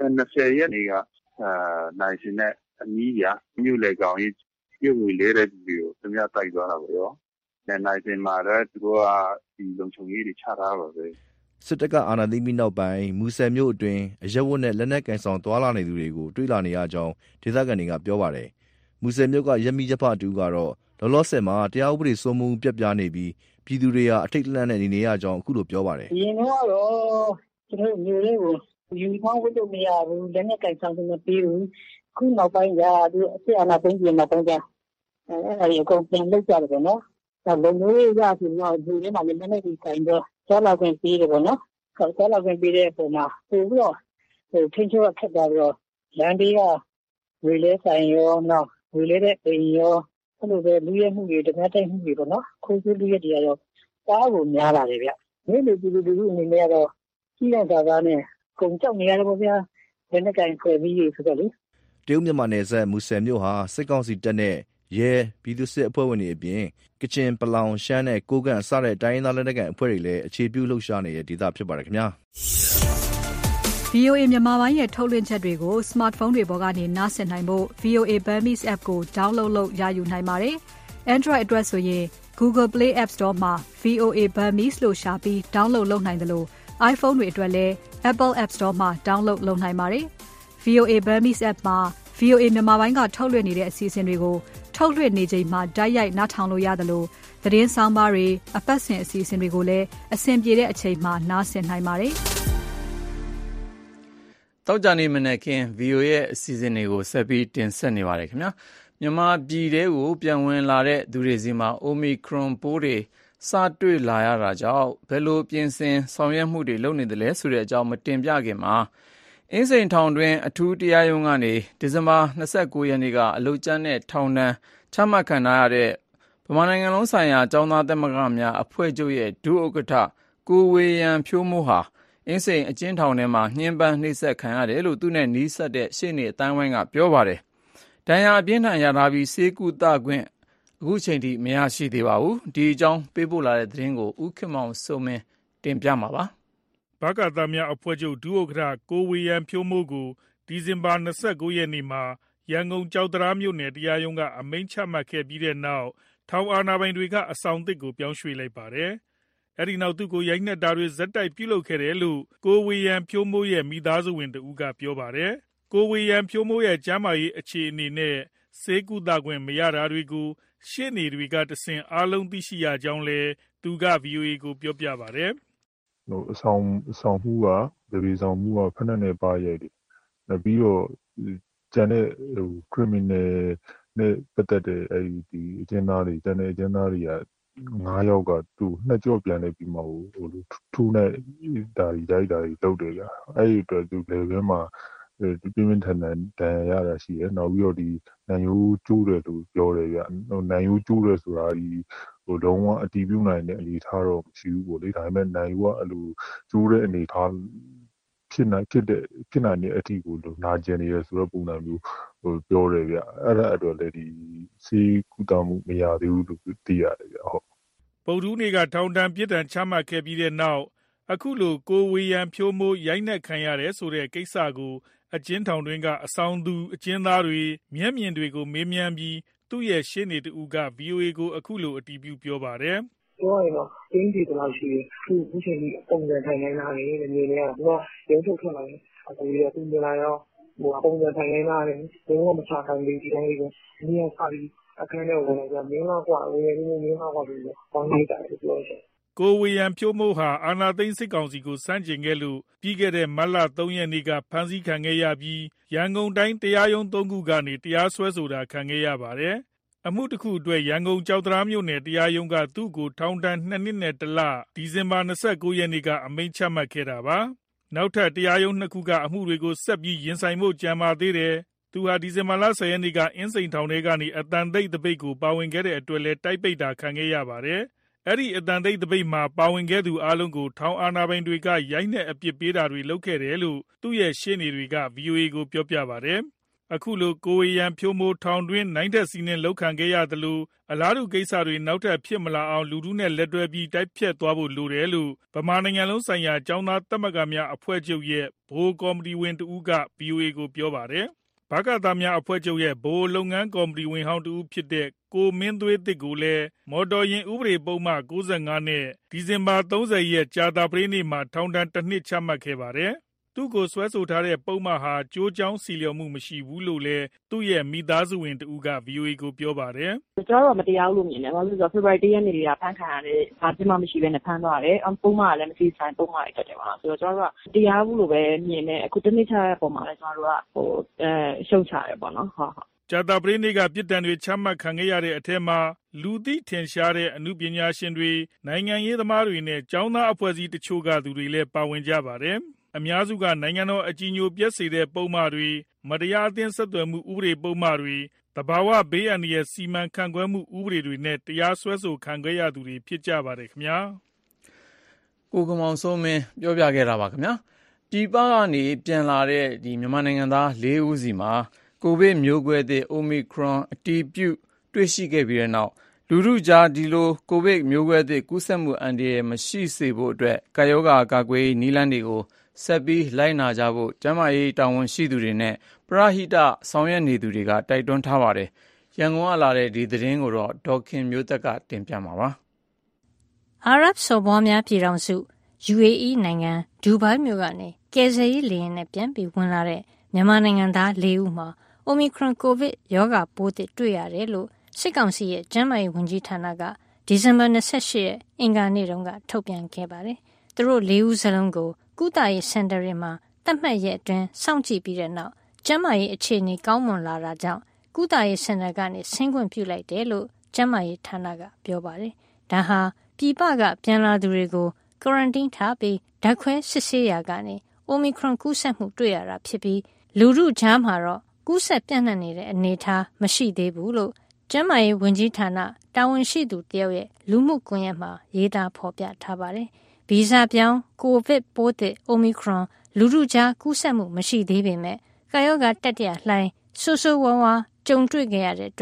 20ရက်နေ့ကနိုင်စင်နဲ့အနီးရမြို့လေကောင်ကြီးပြုတ်ဝေလဲတဲ့လူကိုတမရတိုက်သွားတာပဲရောနိုင်စင်မှာလည်းသူတို့ကဒီလုံခြုံရေးတွေချထားပါပဲစစ်တပ်ကအာဏာသိမ်းပြီးနောက်ပိုင်းမူဆယ်မြို့အတွင်းအရက်ဝတ်နဲ့လက်နက်ကန်ဆောင်သွားလာနေသူတွေကိုတွေ့လာနေရကြောင်းဒေသခံတွေကပြောပါတယ်မူဆယ်မြို့ကရက်မိရဖတူကတော့လောလောဆယ်မှာတရားဥပဒေစိုးမိုးပြတ်ပြားနေပြီးပြည်သူတွေဟာအထိတ်တလန့်နဲ့နေနေရကြောင်းအခုလိုပြောပါတယ်အရင်ကတော့ကျွန်တော်မျိုးလေးကိုယူနီဖောင်းဝတ်လို့မရဘူးလက်နက်ကင်ဆောင်မပေးဘူးခုနောက်ပိုင်းကသူအစ်အနာသိမ်းပြီးနောက်ပိုင်းကျအဲ့ဒါကြီးအကုန်ပြန်လုပ်ကြတယ်ပေါ့နော်ဒါလုံမျိုးလေးရဆိုတော့ဒီထဲမှာလည်းလက်နက်ကြီးကင်တော့ဆောလာခွင့်ပေးတယ်ပေါ့နော်ဆောလာခွင့်ပေးတဲ့ပုံမှာပို့ပြီးတော့ထိန်းချုပ်ခက်တာပြီးတော့လမ်းတွေကဝေလဲဆိုင်ရောနော်ဝေလဲတဲ့အိမ်ရောအဲ့လိုပဲလူရဲမှုတွေတခါတိုက်မှုတွေပေါ့နော်ခိုးဆိုးလူရဲတွေရောတားကိုများလာတယ်ဗျဒီလိုဒီလိုအနေနဲ့ကတော့ကြီးတဲ့ကားနဲ့ကုန်ကြောက်နေရတယ်ပေါ့ဗျာလက်နက်ကင်ဆွဲပြီးဆိုတော့လေတရုတ်မြန်မာနယ်စပ်မူဆယ်မြို့ဟာစစ်ကောင်စီတပ်နဲ့ရဲပြည်သူစစ်အဖွဲ့ဝင်တွေအပြင်ကချင်ပလောင်ရှမ်းနဲ့ကိုကန့်စတဲ့တိုင်းရင်းသားလက်နက်ကိုင်အဖွဲ့တွေလည်းအခြေပြုလှုပ်ရှားနေတဲ့ဒေသဖြစ်ပါတယ်ခင်ဗျာ VOA မြန်မာပိုင်းရဲ့ထုတ်လွှင့်ချက်တွေကို smartphone တွေပေါ်ကနေနားဆင်နိုင်ဖို့ VOA Burmese app ကို download လုပ်ရယူနိုင်ပါတယ်။ Android အတွက်ဆိုရင် Google Play App Store မှာ VOA Burmese လို့ရှာပြီး download လုပ်နိုင်တယ်လို့ iPhone တွေအတွက်လည်း Apple App Store မှာ download လုပ်နိုင်ပါတယ်။ VOA Burmese app မှာ VOA မြန်မာပိုင်းကထုတ်လွှင့်နေတဲ့အစီအစဉ်တွေကိုထုတ်လွှင့်နေချိန်မှာတိုက်ရိုက်နားထောင်လို့ရတယ်လို့သတင်းဆောင်းပါးတွေအပတ်စဉ်အစီအစဉ်တွေကိုလည်းအဆင်ပြေတဲ့အချိန်မှာနားဆင်နိုင်ပါတယ်။တောက်ကြနေမနေ့က VOA ရဲ့အစီအစဉ်တွေကိုဆက်ပြီးတင်ဆက်နေပါတယ်ခင်ဗျာမြန်မာပြည်ထဲကိုပြန်ဝင်လာတဲ့သူတွေစီမှာ Omicron ပိုးတွေစတွေ့လာရတာကြောင့်ဘယ်လိုပြင်ဆင်ဆောင်ရွက်မှုတွေလုပ်နေသလဲဆိုတဲ့အကြောင်းမတင်ပြခင်မှာအင်းစိန်ထောင်တွင်အထူးတရားရုံးကနေဒီဇင်ဘာ29ရက်နေ့ကအလုတ်ကျန်းတဲ့ထောင်ဒဏ်ချမှတ်ခံရတဲ့ဗမာနိုင်ငံလုံးဆိုင်ရာကျောင်းသားသမဂ္ဂများအဖွဲ့ချုပ်ရဲ့ဒုဥက္ကဋ္ဌကိုဝေယံဖြိုးမိုးဟာအင်းစိန်အကျဉ်းထောင်ထဲမှာညှဉ်းပန်းနှိပ်စက်ခံရတယ်လို့သူနဲ့နီးစပ်တဲ့ရှေ့နေအတိုင်းဝိုင်းကပြောပါတယ်။ဒဏ်ရာအပြင်းထန်ရထားပြီးဆေးကုသခွင့်အခုချိန်ထိမရရှိသေးပါဘူး။ဒီအကြောင်းပေးပို့လာတဲ့သတင်းကိုဦးခင်မောင်စိုးမင်းတင်ပြမှာပါ။ဗကသများအဖွဲ့ချုပ်ဒုဥက္ကဋ္ဌကိုဝေယံဖြိုးမိုးကိုဒီဇင်ဘာ29ရက်နေ့မှာရန်ကုန်ကျောက်တရာမြို့နယ်တရားရုံးကအမိန့်ချမှတ်ခဲ့ပြီးတဲ့နောက်ထောင်အာဏာပိုင်တွေကအဆောင်သစ်ကိုပြောင်းရွှေ့လိုက်ပါတယ်။အဲဒီနောက်သူ့ကိုရိုက်နှက်တာတွေဇက်တိုက်ပြုလုပ်ခဲ့တယ်လို့ကိုဝေယံဖြိုးမိုးရဲ့မိသားစုဝင်တဦးကပြောပါတယ်။ကိုဝေယံဖြိုးမိုးရဲ့ကျန်းမာရေးအခြေအနေနဲ့ဆေးကုသခွင့်မရတာတွေကိုရှေ့နေတွေကတဆင့်အားလုံးသိရှိရကြောင်းလည်းသူက VOA ကိုပြောပြပါတယ်။အဆောင်မှုကဗေဆောင်မှုကဖက်နဲ့ပါရိုက်တယ်။နောက်ပြီးတော့ကျန်တဲ့criminal နဲ့ပတ်သက်တဲ့ဒီအကျဉ်းသားတွေကျန်တဲ့အကျဉ်းသားတွေက9ယောက်ကသူနှစ်ကြော့ပြန်နေပြီးမှထူးနဲ့ဒါရိုက်တာတွေလုပ်တယ်ကြ။အဲ့ဒီအတွက်သူလေဘဲမှာပြင်းပြင်းထန်ထန်ဒဏ်ရာရတာရှိတယ်။နောက်ပြီးတော့ဒီနိုင်ရိုးကျိုးတယ်လို့ပြောတယ်ဗျ။နိုင်ရိုးကျိုးတယ်ဆိုတာလုံးဝအတည်ပြုနိုင်တဲ့အနေအထားတော့မရှိဘူးပေါ့လေ။ဒါပေမဲ့နိုင်ရိုးကအဲ့လိုကျိုးတဲ့အနေအထားဖြစ်နိုင်တဲ့အထိကိုနာကျင်နေရဆိုတော့ပုံစံမျိုးပြောတယ်ဗျ။အဲ့ဒါအတွက်လည်းဒီဆေးကုသမှုမရသေးဘူးလို့သိရတယ်ဗျ။ဟုတ်။ပုဒ်ထူးနေ့ကထောင်ဒဏ်ပြစ်ဒဏ်ချမှတ်ခဲ့ပြီးတဲ့နောက်အခုလိုကိုဝေယံဖြိုးမိုးရိုက်နှက်ခံရတယ်ဆိုတဲ့ကိစ္စကိုအကျဉ်းထောင်တွင်းကအဆောင်သူအကျဉ်းသားတွေမျက်မြင်တွေကိုမေးမြန်းပြီးသူ့ရဲ့ရှေ့နေတူက VOA ကိုအခုလိုအတည်ပြုပြောပါတယ်။ပြောရင်တော့ကျင်းစီတလောက်ရှိတယ်။အခုချိန်ကြီးပုံစံထိုင်နေတာလေမြင်နေရတော့ရုံးထုတ်ထွက်လာတယ်။အခုရသူမြင်လာရောပုံစံထိုင်နေတာလေဘယ်တော့မှမချနိုင်ဘူးဒီတိုင်းလေးကိုမြင်ရပါပြီအခန်းထဲဝင်လာကြမင်းလားကွာဝင်နေမင်းလားကွာလို့ပေါင်းနေတာပြောတယ်ကိုဝေယံဖြိုးမိုးဟာအာဏာသိမ်းစစ်ကောင်စီကိုစန့်ကျင်ခဲ့လို့ပြီးခဲ့တဲ့မတ်လ3ရက်နေ့ကဖမ်းဆီးခံခဲ့ရပြီးရန်ကုန်တိုင်းတရားရုံး3ခုကနေတရားစွဲဆိုတာခံခဲ့ရပါတယ်။အမှုတစ်ခုအတွက်ရန်ကုန်ကျောက်တရာမြို့နယ်တရားရုံးကသူ့ကိုထောင်ဒဏ်2နှစ်နဲ့1လဒီဇင်ဘာ29ရက်နေ့ကအမိန့်ချမှတ်ခဲ့တာပါ။နောက်ထပ်တရားရုံး2ခုကအမှုတွေကိုဆက်ပြီးရင်ဆိုင်ဖို့ကြံပါသေးတယ်။သူဟာဒီဇင်ဘာလ10ရက်နေ့ကအင်းစိန်ထောင်ထဲကနေအတန်သိပ်တပိတ်ကိုပါဝင်ခဲ့တဲ့အတွက်လည်းတိုက်ပိတ်တာခံခဲ့ရပါတယ်။အဲ့ဒီအတန်သိပ်တပိတ်မှာပါဝင်ခဲ့သူအလုံးကိုထောင်အာဏာပိုင်တွေကရိုက်နှက်အပြစ်ပေးတာတွေလုပ်ခဲ့တယ်လို့သူ့ရဲ့ရှေ့နေတွေက VOA ကိုပြောပြပါတယ်။အခုလိုကိုဝေယံဖြိုးမိုးထောင်တွင်းနိုင်တဲ့စီးနှင်းလောက်ခံခဲ့ရသလိုအလားတူကိစ္စတွေနောက်ထပ်ဖြစ်မလာအောင်လူထုနဲ့လက်တွဲပြီးတိုက်ဖြတ်သွားဖို့လိုတယ်လို့ဗမာနိုင်ငံလုံးဆိုင်ရာကျောင်းသားသမဂ္ဂများအဖွဲ့ချုပ်ရဲ့ဗဟိုကော်မတီဝင်တဦးက VOA ကိုပြောပါတယ်။ဗကသများအဖွဲ့ချုပ်ရဲ့ဗဟိုလုပ်ငန်းကော်မတီဝင်ဟောင်းတဦးဖြစ်တဲ့ကိုမင်းသွေးတစ်ကိုလည်းမော်တော်ယာဉ်ဥပဒေပုံမှန်95နဲ့ဒီဇင်ဘာ30ရက်ကြာသပတေးနေ့မှာထောင်ဒဏ်1နှစ်ချမှတ်ခဲ့ပါတယ်။သူ့ကိုဆွဲဆိုထားတဲ့ပုံမှန်ဟာကြိုးကြောင်းစီလျော်မှုမရှိဘူးလို့လည်းသူ့ရဲ့မိသားစုဝင်တဦးက VOA ကိုပြောပါတယ်။ကျွန်တော်တို့မတရားဘူးလို့မြင်တယ်။ဘာလို့လဲဆိုတော့ February 1ရက်နေ့ကဖမ်းခံရတယ်။ဘာမှမရှိဘဲနဲ့ဖမ်းသွားတယ်။ပုံမှန်ကလည်းမသိဆိုင်ပုံမှန်တက်တယ်ပါလား။ဆိုတော့ကျွန်တော်တို့ကတရားဘူးလို့ပဲမြင်တယ်။အခုတနေ့ချတဲ့ပုံမှန်လည်းကျွန်တော်တို့ကရှုံချတယ်ပေါ့နော်။ဟုတ်ကြာသပတေးနေ့ကပြစ်ဒဏ်တွေချမှတ်ခံခဲ့ရတဲ့အထက်မှာလူသိထင်ရှားတဲ့အမှုပညာရှင်တွေနိုင်ငံရေးသမားတွေနဲ့ကျောင်းသားအဖွဲ့အစည်းတချို့ကသူတွေလည်းပါဝင်ကြပါတယ်။အများစုကနိုင်ငံတော်အကြီးအကျယ်ပြည့်စေတဲ့ပုံမှားတွေမတရားအသင်းဆက်သွယ်မှုဥပဒေပုံမှားတွေတဘာဝဘေးအန္တရာယ်စီမံခန့်ခွဲမှုဥပဒေတွေနဲ့တရားစွဲဆိုခံခဲ့ရသူတွေဖြစ်ကြပါတယ်ခင်ဗျာ။ကိုကမောင်စိုးမင်းပြောပြခဲ့တာပါခင်ဗျာ။ပြည်ပကနေပြန်လာတဲ့မြန်မာနိုင်ငံသား4ဦးစီမှာကိုဗစ်မျိုးကွဲသစ် Omicron အတည်ပြုတွေ့ရှိခဲ့ပြီးတဲ့နောက်လူထုကြားဒီလိုကိုဗစ်မျိုးကွဲသစ်ကူးစက်မှုအန္တရာယ်မရှိစေဖို့အတွက်ကာယောဂါကာကွယ်နည်းလမ်းတွေကိုဆက်ပြီးလိုက်နာကြဖို့ကျန်းမာရေးတာဝန်ရှိသူတွေနဲ့ပရဟိတဆောင်ရွက်နေသူတွေကတိုက်တွန်းထားပါတယ်။ရန်ကုန်ကလာတဲ့ဒီသတင်းကိုတော့ဒေါက်ခင်မျိုးသက်ကတင်ပြမှာပါ။အာရပ်စော်ဘွားများပြည်ထောင်စု UAE နိုင်ငံဒူဘိုင်းမြို့ကနေကယ်ဆယ်ရေးလေယာဉ်နဲ့ပြန်ပြီးဝင်လာတဲ့မြန်မာနိုင်ငံသား4ဦးမှာOmicron ကိုဗစ်ရောဂါပိုးသစ်တွေ့ရတယ်လို့စစ်ကောင်စီရဲ့ကျန်းမာရေးဝန်ကြီးဌာနကဒီဇင်ဘာ28ရက်အင်္ဂါနေ့တုန်းကထုတ်ပြန်ခဲ့ပါတယ်။သူတို့4ဦးစလုံးကိုကုသရေးစင်တာတွေမှာသတ်မှတ်ရက်အတွင်းစောင့်ကြည့်ပြီးတဲ့နောက်ကျန်းမာရေးအခြေအနေကောင်းမွန်လာတာကြောင့်ကုသရေးစင်တာကနေဆင်းခွင့်ပြုလိုက်တယ်လို့ကျန်းမာရေးဌာနကပြောပါတယ်။ဒါဟာပြည်ပကပြန်လာသူတွေကို quarantine ထားပြီးဓာတ်ခွဲစစ်ဆေးရာကနေ Omicron ကူးစက်မှုတွေ့ရတာဖြစ်ပြီးလူထုကြားမှာတော့ကူးစက်ပြန့်နှံ့နေတဲ့အနေအထားမရှိသေးဘူးလို့ကျန်းမာရေးဝန်ကြီးဌာနတာဝန်ရှိသူတယောက်ရဲ့လူမှုကွန်ရက်မှာရေးသားဖော်ပြထားပါတယ်။ဗီဇပြောင်းကိုဗစ်ပိုးသစ် Omicron လူထုကြားကူးစက်မှုမရှိသေးပေမဲ့ကာယောဂါတတိယလှိုင်းဆိုးဆိုးဝါးဝါးကြုံတွေ့ခဲ့ရတဲ့အတွက်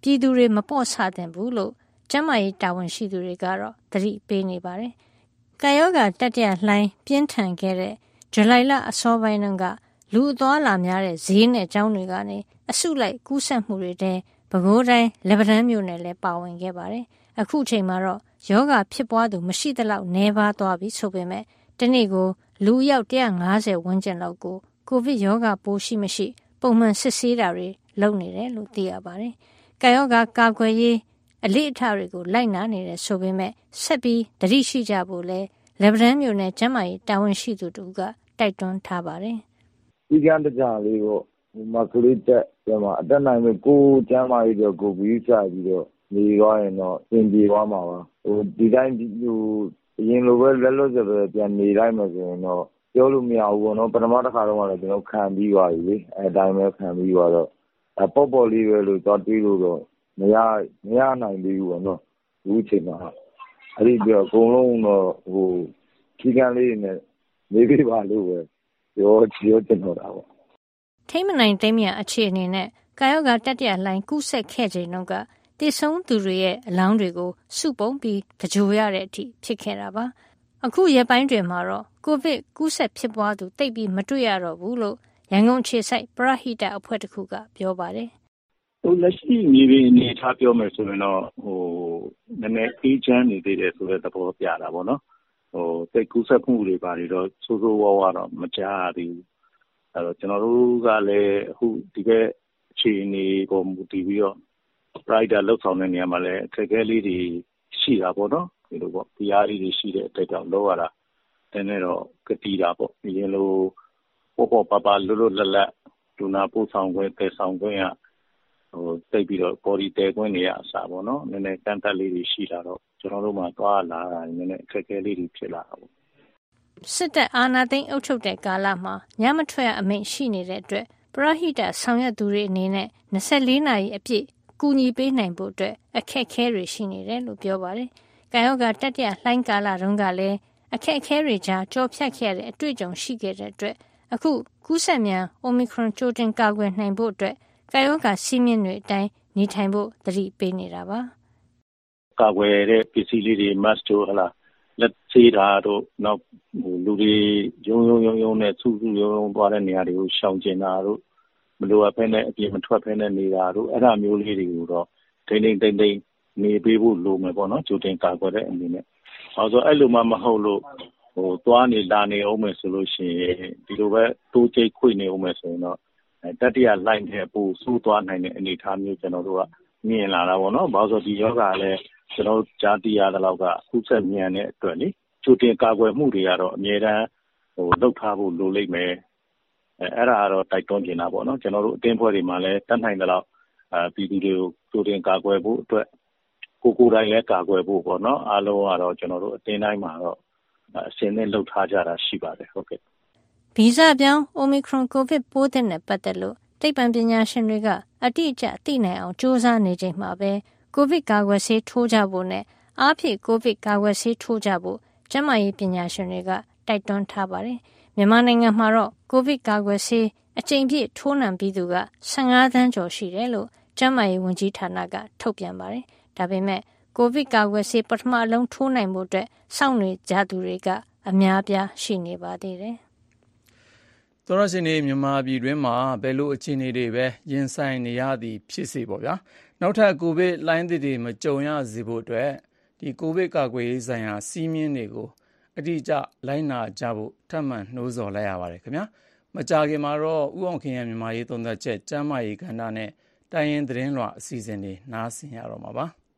ပြည်သူတွေမပေါ့ဆသင့်ဘူးလို့ကျန်းမာရေးတာဝန်ရှိသူတွေကတော့သတိပေးနေပါတယ်။ကာယောဂါတတိယလှိုင်းပြင်းထန်ခဲ့တဲ့ဇူလိုင်လအစောပိုင်းတုန်းကလူအသွားလာများတဲ့ဈေးနဲ့ကျောင်းတွေကနေအစုလိုက်ကူးစက်မှုတွေတဲ့ပဲခူးတိုင်းလက်ပံတန်းမြို့နယ်လည်းပါဝင်ခဲ့ပါတယ်။အခုချိန်မှာတော့ယောဂဖြစ်ပွားသူမရှိသလောက်နှဲပါသွားပြီဆိုပေမဲ့တနေ့ကိုလူအယောက်150ဝန်းကျင်လောက်ကိုကိုဗစ်ယောဂပိုးရှိမရှိပုံမှန်စစ်ဆေးတာတွေလုပ်နေတယ်လို့သိရပါတယ်။ကာယောဂါကာကွယ်ရေးအလေးအထားတွေကိုလိုက်နာနေတယ်ဆိုပေမဲ့ဆက်ပြီးသတိရှိကြဖို့လဲလက်ပံတန်းမြို့နယ်ကျန်းမာရေးတာဝန်ရှိသူတို့ကတိုက်တွန်းထားပါတယ်။ဒီကံတကြလေးတော့မကလေးတက်ပြန်မှာအတက်နိုင်မဲ့ကိုကျန်းမာရေးတော့ကိုပြီးချပြီးတော့နေသွားရင်တော့သင်ပြေသွားမှာပါဒီတိုင်းအရင်လိုပဲလက်လွတ်စပဲပြန်နေလိုက်မှဆိုရင်တော့ပြောလို့မရဘူးပေါ့နော်ပထမတစ်ခါတော့လည်းကျွန်တော်ခံပြီးသွားပြီလေအဲအတိုင်းပဲခံပြီးသွားတော့ပေါ့လေးပဲလို့တော့တွေးလို့တော့မရနိုင်သေးဘူးပေါ့နော်ဒီအချိန်မှာအဲ့ဒီပြောအကုန်လုံးတော့ဒီကံလေးနဲ့နေပြပါလို့ပဲပြောကျွန်တော်တာပေါ့ထိမနိုင်တိမ်မြအခြေအနေနဲ့ကာယောဂါတတိယလှိုင်းကူးစက်ခဲ့ချိန်တုန်းကတည်ဆုံးသူတွေရဲ့အလောင်းတွေကိုစုပုံပြီးတကြိုရတဲ့အထိဖြစ်ခဲ့တာပါအခုရက်ပိုင်းတွေမှာတော့ကိုဗစ်ကူးစက်ဖြစ်ပွားသူတိတ်ပြီးမတွေ့ရတော့ဘူးလို့ရန်ကုန်ခြေဆိုင်ပရဟိတအဖွဲ့တစ်ခုကပြောပါတယ်လက်ရှိမြေပြင်အနေထားပြောမယ်ဆိုရင်တော့နည်းနည်းအေးချမ်းနေသေးတယ်ဆိုတဲ့သဘောပြတာပေါ့နော်တိတ်ကူးစက်မှုတွေပါတွေတော့ဆိုးဆိုးဝါးဝါတော့မကြားရသေးဘူးအဲ့တော့ကျွန်တော်တို့ကလည်းအခုဒီကအခြေအနေပေါ်မူတည်ပြီးတော့ rider လောက်ဆောင်တဲ့နေရာမှာလည်းအခက်အခဲလေးတွေရှိတာပေါ့နော်ဒီလိုပေါ့တရားလေးတွေရှိတဲ့အတွက်ကြောင့်လောက်ရတာတနေ့တော့ကတိတာပေါ့ဒီလိုပေါ့ပပလွတ်လပ်ဒုနာပို့ဆောင်ခွင့်တည်ဆောင်ခွင့်ရတိတ်ပြီးတော့ body တဲခွင့်တွေအစားပေါ့နော်နည်းနည်းတန်တက်လေးတွေရှိလာတော့ကျွန်တော်တို့မှာသွားလာတာနည်းနည်းအခက်အခဲလေးတွေဖြစ်လာတာပေါ့စစ်တပ်အာဏာသိမ်းအုပ်ချုပ်တဲ့ကာလမှာညမထွက်အမိန့်ရှိနေတဲ့အတွက်ပရဟိတဆောင်ရွက်သူတွေအနေနဲ့24နာရီအပြည့်ကူညီပေးနိုင်ဖို့အတွက်အခက်အခဲတွေရှိနေတယ်လို့ပြောပါတယ်။ကာယောဂါတတိယလှိုင်းကာလတုန်းကလည်းအခက်အခဲတွေကြားကြော်ဖြတ်ခဲ့ရတဲ့အတွေ့အကြုံရှိခဲ့တဲ့အတွက်အခုကူးစက်မြန် Omicron ကြိုတင်ကာကွယ်နိုင်ဖို့အတွက်ကာယောဂါစည်းမျဉ်းတွေအတိုင်းနေထိုင်ဖို့သတိပေးနေတာပါ။ကာကွယ်တဲ့ပစ္စည်းလေးတွေ mask တို့ဟလားလက်ဆေးတာတို့နောက်လူတွေရုံနဲ့စုရုံသွားတဲ့နေရာတွေကိုရှောင်ကျင်တာတို့မလိုအပ်ဘဲနဲ့အပြင်မထွက်ဘဲနဲ့နေတာတို့အဲ့ဒါမျိုးလေးတွေကိုတော့တိမ့်နေပေးဖို့လိုမယ်ပေါ့နော်ကြိုတင်ကာကွယ်တဲ့အနေနဲ့အဲဆိုအဲ့လိုမှမဟုတ်လို့သွားနေလာနေအောင်မယ်ဆိုလို့ရှိရင်ဒီလိုပဲတိုးကျိတ်ခွေနေအောင်မယ်ဆိုရင်တော့တတိယလှိုင်းတဲ့ပို့ဆိုးသွားနိုင်တဲ့အနေအထားမျိုးကျွန်တော်တို့ကမြင်လာတာပေါ့နော်ဘာလို့ဆိုဒီယောဂလည်းကျွန်တော်ကြားသိရတဲ့လောက်ကခုဆက်မြန်တဲ့အတွက်လေကြိုတင်ကာကွယ်မှုတွေကတော့အများတန်းလုပ်ထားဖို့လိုလိမ့်မယ်အဲ့ဒါကတော့တိုက်တွန်းနေတာပေါ့နော်ကျွန်တော်တို့အတင်းဖွဲ့တွေမှာလည်းတတ်နိုင်တဲ့လောက်ပြည်သူတွေကိုကြိုတင်ကာကွယ်ဖို့အတွက်ကိုယ်တိုင်လည်းကာကွယ်ဖို့ပေါ့နော်အားလုံးကတော့ကျွန်တော်တို့အတင်းတိုင်းမှာတော့အစင်းနဲ့လှုပ်ထားကြတာရှိပါတယ်ဟုတ်ကဲ့ဗီဇပြောင်း Omicron COVID ပိုးသစ်နဲ့ပတ်သက်လို့သိပ္ပံပညာရှင်တွေကအတိအကျသိနိုင်အောင်စူးစမ်းနေချိန်မှာပဲကိုဗစ်ကာကွယ်ဆေးထိုးကြဖို့နဲ့အားဖြည့်ကိုဗစ်ကာကွယ်ဆေးထိုးကြဖို့ကျန်းမာရေးပညာရှင်တွေကတိုက်တွန်းထားပါတယ်။မြန်မာနိုင်ငံမှာတော့ကိုဗစ်ကာကွယ်ဆေးအကြိမ်ပြည့်ထိုးနှံပြီးသူက15သန်းကျော်ရှိတယ်လို့ကျန်းမာရေးဝန်ကြီးဌာနကထုတ်ပြန်ပါတယ်။ဒါပေမဲ့ကိုဗစ်ကာကွယ်ဆေးပထမအလုံးထိုးနိုင်ဖို့အတွက်စောင့်နေကြသူတွေကအများပြားရှိနေပါသေးတယ်။သောရရှင်တွေမြန်မာပြည်တွင်းမှာဘယ်လိုအခြေအနေတွေပဲရင်ဆိုင်နေရသည်ဖြစ်စေပေါ့ဗျာ။နောက်ထပ်ကိုဗစ်လိုင်းသစ်တွေမကြုံရစေဖို့အတွက်ဒီကိုဗစ်ကာကွယ်ရေးဆိုင်ရာစီးမြင့်တွေကိုအတိအကျလိုက်နာကြဖို့ထပ်မံနှိုးဆော်လိုက်ရပါတယ်ခင်ဗျာမကြာခင်မှာတော့ဥအောင်ခင်ရဲ့မြန်မာရေးသုံးသက်ချက်ကျမ်းမာရေးကဏ္ဍနဲ့တိုင်းရင်းသတင်းလွှာအစီအစဉ်တွေနားဆင်ရတော့မှာပါ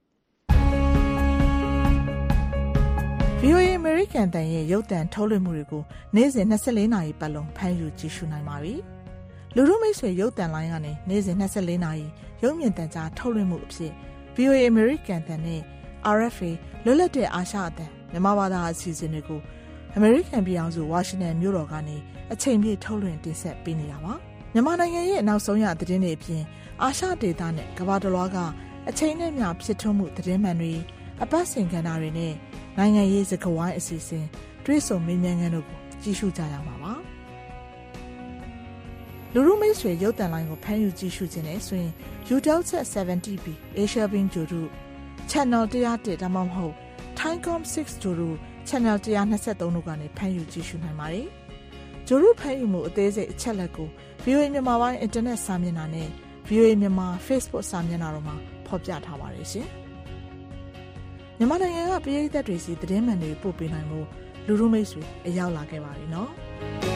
VOA American တန်ရဲ့ရုပ်သံထုတ်လွှင့်မှုတွေကိုနေ့စဉ်24နာရီပတ်လုံးဖမ်းယူကြည့်ရှုနိုင်ပါပြီလူထုမိတ်ဆွေရုပ်သံလိုင်းကနေနေ့စဉ်24နာရီရုပ်မြင်သံကြားထုတ်လွှင့်မှုအဖြစ် VOA American တန်နဲ့ RFA လွတ်လပ်တဲ့အာရှအသံမြန်မာဘာသာအစီအစဉ်တွေကို American ပြည်အောင်စု Washington မြို့တော်ကနေအချိန်ပြည့်ထုတ်လွှင့်တင်ဆက်ပေးနေတာပါမြန်မာနိုင်ငံရဲ့နောက်ဆုံးရသတင်းတွေအပြင်အာရှဒေသနဲ့ကမ္ဘာတစ်လွှားကအချိန်နဲ့မျှဖြစ်ထွန်းမှုသတင်းမှန်တွေအပတ်စဉ်ကဏ္ဍတွေနဲ့နိုင်ငံရေးစကားဝိုင်းအစီအစဉ်တွေ့ဆုံမေးမြန်းခန်းတို့ကိုကြည့်ရှုကြရမှာပါလူရုမိတ်ဆွေရုပ်သံလိုင်းကိုဖမ်းယူကြည့်ရှုခြင်းနဲ့ဆိုရင် UTELSAT 70B Asia Beam ဂျိုတို့ Channel 101ဒါမှမဟုတ် Timecom 6ဂျိုတို့ Channel 123တို့ကနေဖမ်းယူကြည့်ရှုနိုင်ပါတယ်။ဂျိုတို့ဖမ်းယူမှုအသေးစိတ်အချက်လက်ကို VOA မြန်မာပိုင်းအင်တာနက်စာမျက်နှာနဲ့ VOA မြန်မာ Facebook စာမျက်နှာတို့မှာဖော်ပြထားပါတယ်ရှင်။မြန်မာနိုင်ငံကပြည်သူတွေစီသတင်းမှန်တွေပို့ပေးနိုင်မှုလူရုမိတ်ဆွေအရောက်လာခဲ့ပါပြီနော်။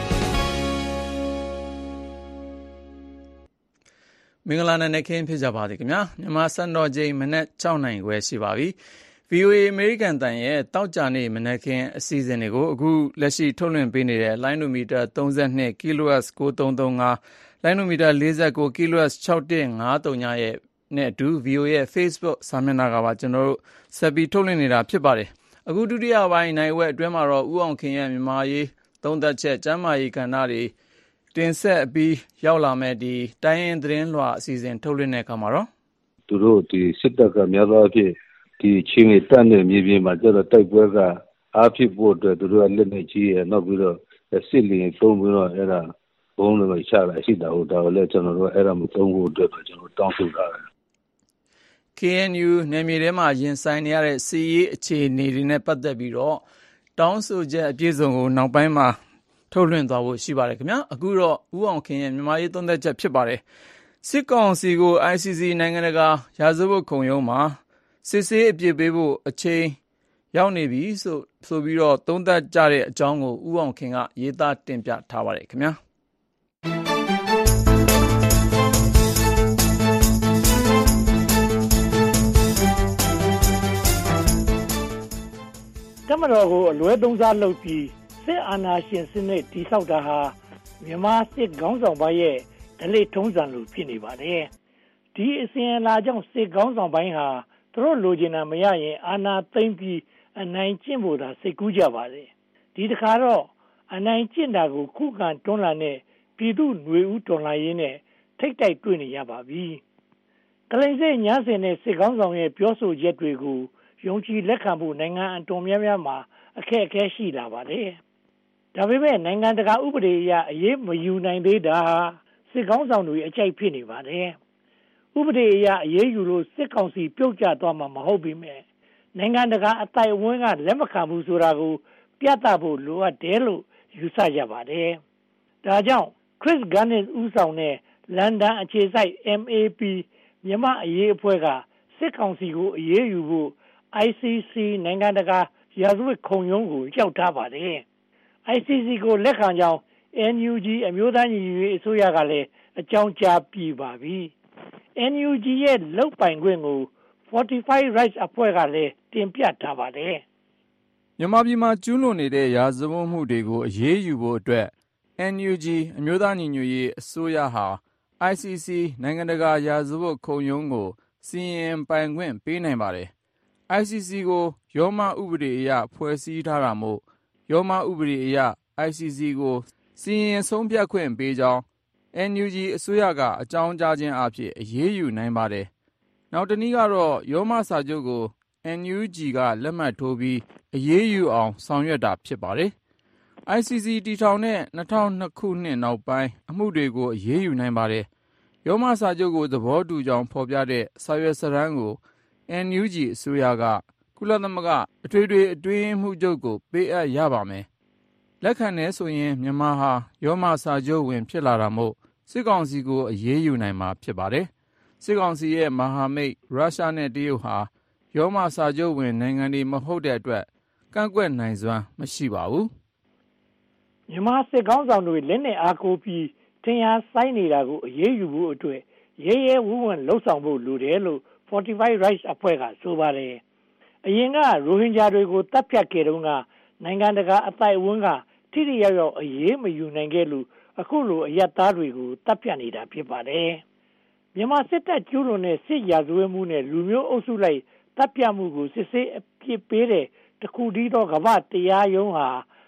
မင်္ဂလာနေ့ခင်းဖြစ်ကြပါသည်ခင်ဗျာမြန်မာစံတော်ချိန်မနက်6နာရီခွဲရှိပါပြီ VOA အမေရိကန်တန်ရဲ့တောက်ကြနေ့မနက်ခင်းအစီအစဉ်တွေကိုအခုလက်ရှိထုတ်လွှင့်ပေးနေတဲ့လိုင်းနိုမီတာ32 kHz 9335လိုင်းနိုမီတာ49 kHz 6153ရဲ့နဲ့အတူ VOA ရဲ့ Facebook စာမျက်နှာကပါကျွန်တော်တို့ဆက်ပြီးထုတ်လွှင့်နေတာဖြစ်ပါတယ်အခုဒုတိယပိုင်းနိုင်ဝက်အတွင်းမှာတော့ဦးအောင်ခင်ရဲ့မြန်မာရေးသုံးသက်ချက်ကျမ်းမာရေးကဏ္ဍတွေတင်ဆက်ပြီးရောက်လာမဲ့ဒီတိုင်းရင်သတင်းလွှာအစီအစဉ်ထုတ်လွှင့်တဲ့အခါမှာတော့သူတို့ဒီစစ်တပ်ကများသောအားဖြင့်ဒီချင်းတွေတက်နေမြေပြင်မှာကျတော့တိုက်ပွဲကအားဖြစ်ဖို့အတွက်သူတို့ကလက်နေကြီးရနောက်ပြီးတော့စစ်လင်းသုံးပြီးတော့အဲ့ဒါဘုံတွေချလာရှိတာဟိုဒါလည်းကျွန်တော်တို့အဲ့ဒါမသုံးဖို့အတွက်ကျွန်တော်တောင်းဆိုထားတယ် KNU နယ်မြေထဲမှာရင်ဆိုင်နေရတဲ့စီးရေးအခြေအနေတွေနဲ့ပတ်သက်ပြီးတော့တောင်းဆိုချက်အပြည့်စုံကိုနောက်ပိုင်းမှာထုတ်လွှင့်သွားဖို့ရှိပါတယ်ခင်ဗျာအခုတော့ဦးအောင်ခင်ရဲ့မြန်မာရေးသုံးသက်ချက်ဖြစ်ပါတယ်စစ်ကောင်စီကို ICC နိုင်ငံတကာရာဇဝတ်ခုံရုံးမှာစစ်ဆေးအပြစ်ပေးဖို့အချိန်ရောက်နေပြီဆိုပြီးတော့သုံးသက်ကြတဲ့အကြောင်းကိုဦးအောင်ခင်ကရေးသားတင်ပြထားပါတယ်ခင်ဗျာတမတော်ကိုအလွဲသုံးစားလုပ်ပြီးစစ်အာဏာရှင်စနစ်တည်ဆောက်တာဟာမြန်မာစစ်ခေါင်းဆောင်ပိုင်းရဲ့ဓလေ့ထုံးစံလိုဖြစ်နေပါတယ်။ဒီအစဉ်အလာကြောင့်စစ်ခေါင်းဆောင်ပိုင်းဟာသူတို့လိုချင်တာမရရင်အာဏာသိမ်းပြီးအနိုင်ကျင့်ဖို့သာစိတ်ကူးကြပါတယ်။ဒီတခါတော့အနိုင်ကျင့်တာကိုခုခံတွန်းလှန်တဲ့ပြည်သူ့ຫນွေဦးတော်လှန်ရေးနဲ့ထိတ်တိုက်တွေ့နေရပါပြီ။ကလိန်စစ်ညားစင်တဲ့စစ်ခေါင်းဆောင်ရဲ့ပြောဆိုချက်တွေကိုယုံကြည်လက်ခံဖို့နိုင်ငံအတော်များများမှာအခက်အခဲရှိလာပါတယ်။ဒါပေမဲ့နိုင်ငံတကာဥပဒေအရအရေးမယူနိုင်သေးတာဟာစစ်ကောင်ဆောင်တွေအကြိုက်ဖြစ်နေပါတယ်။ဥပဒေအရအရေးယူလို့စစ်ကောင်စီပြုတ်ကျသွားမှာမဟုတ်ပေမဲ့နိုင်ငံတကာအသိုက်အဝန်းကလက်မခံဘူးဆိုတာကိုပြသဖို့လိုအပ်တယ်လို့ယူဆကြပါတယ်။ဒါကြောင့် Chris Gunness ဦးဆောင်တဲ့လန်ဒန်အခြေစိုက် MAP မြန်မာအရေးအဖွဲ့ကစစ်ကောင်စီကိုအရေးယူဖို့ICC နိုင်ငံတကာရာဇဝတ်ခုံရုံးကိုကြောက်ထားပါတယ်။ ICC ကိုလက်ခံကြောင်း NUG အမျိုးသားညီညွတ်ရေးအစိုးရကလည်းအကြောင်းကြားပြီးပါပြီ။ NUG ရဲ့လုပ်ပိုင်ခွင့်ကို Fortify Rights အဖွဲ့ကလည်းတင်ပြထားပါတယ်။မြန်မာပြည်မှာကျူးလွန်နေတဲ့ရာဇဝတ်မှုတွေကိုအရေးယူဖို့အတွက် NUG အမျိုးသားညီညွတ်ရေးအစိုးရဟာ ICC နိုင်ငံတကာရာဇဝတ်ခုံရုံးကိုစီရင်ပိုင်ခွင့်ပေးနိုင်ပါတယ်။ ICC ကိုရောမဥပဒေအရဖွဲ့စည်းထားတာမို့ရောမဥပဒေအရ ICC ကိုစီရင်ဆုံးဖြတ်ခွင့်ပေးကြောင်း NUG အစိုးရကအကြောင်းကြားခြင်းအဖြစ်အရေးယူနိုင်ပါတယ်။နောက်တနည်းကတော့ရောမစာချုပ်ကို NUG ကလက်မှတ်ထိုးပြီးအရေးယူအောင်ဆောင်ရွက်တာဖြစ်ပါတယ်။ ICC တည်ထောင်တဲ့2002ခုနှစ်နောက်ပိုင်းအမှုတွေကိုအရေးယူနိုင်ပါတယ်။ရောမစာချုပ်ကိုသဘောတူကြောင်းဖော်ပြတဲ့စာရွက်စာတမ်းကိုNUG အစိုးရကကုလသမဂ္ဂအထွေထွေအတွင်းမှုချုပ်ကိုပေးအပ်ရပါမယ်။လက်ခံနေဆိုရင်မြန်မာဟာရောမစာချုပ်ဝင်ဖြစ်လာတာမို့စစ်ကောင်စီကိုအရေးယူနိုင်မှာဖြစ်ပါတယ်။စစ်ကောင်စီရဲ့မဟာမိတ်ရုရှားနဲ့တရုတ်ဟာရောမစာချုပ်ဝင်နိုင်ငံတွေမဟုတ်တဲ့အတွက်ကန့်ကွက်နိုင်စွမ်းမရှိပါဘူး။မြန်မာစစ်ကောင်ဆောင်တွေလက်နဲ့အားကိုပြီးထင်ရှားဆိုင်နေတာကိုအရေးယူဖို့အတွက်ရဲရဲဝံ့ဝံ့လှုပ်ဆောင်ဖို့လိုတယ်လို့ Fortify Rights အဖွဲ့ကဆိုပါတယ်။အရင်ကရိုဟင်ဂျာတွေကိုတပ်ဖြတ်ခဲ့တုန်းကနိုင်ငံတကာအသိုက်အဝန်းကထိထိရောက်ရောက်အရေးမယူနိုင်ခဲ့လို့အခုလိုအယက်သားတွေကိုတပ်ဖြတ်နေတာဖြစ်ပါတယ်။မြန်မာစစ်တပ်ကျူးလွန်တဲ့စစ်ရာဇဝတ်မှုနဲ့လူမျိုးအုပ်စုလိုက်တပ်ဖြတ်မှုကိုစစ်ဆေးအပြစ်ပေးတဲ့တခုတည်းသောကမ္ဘာတရားရုံးဟာ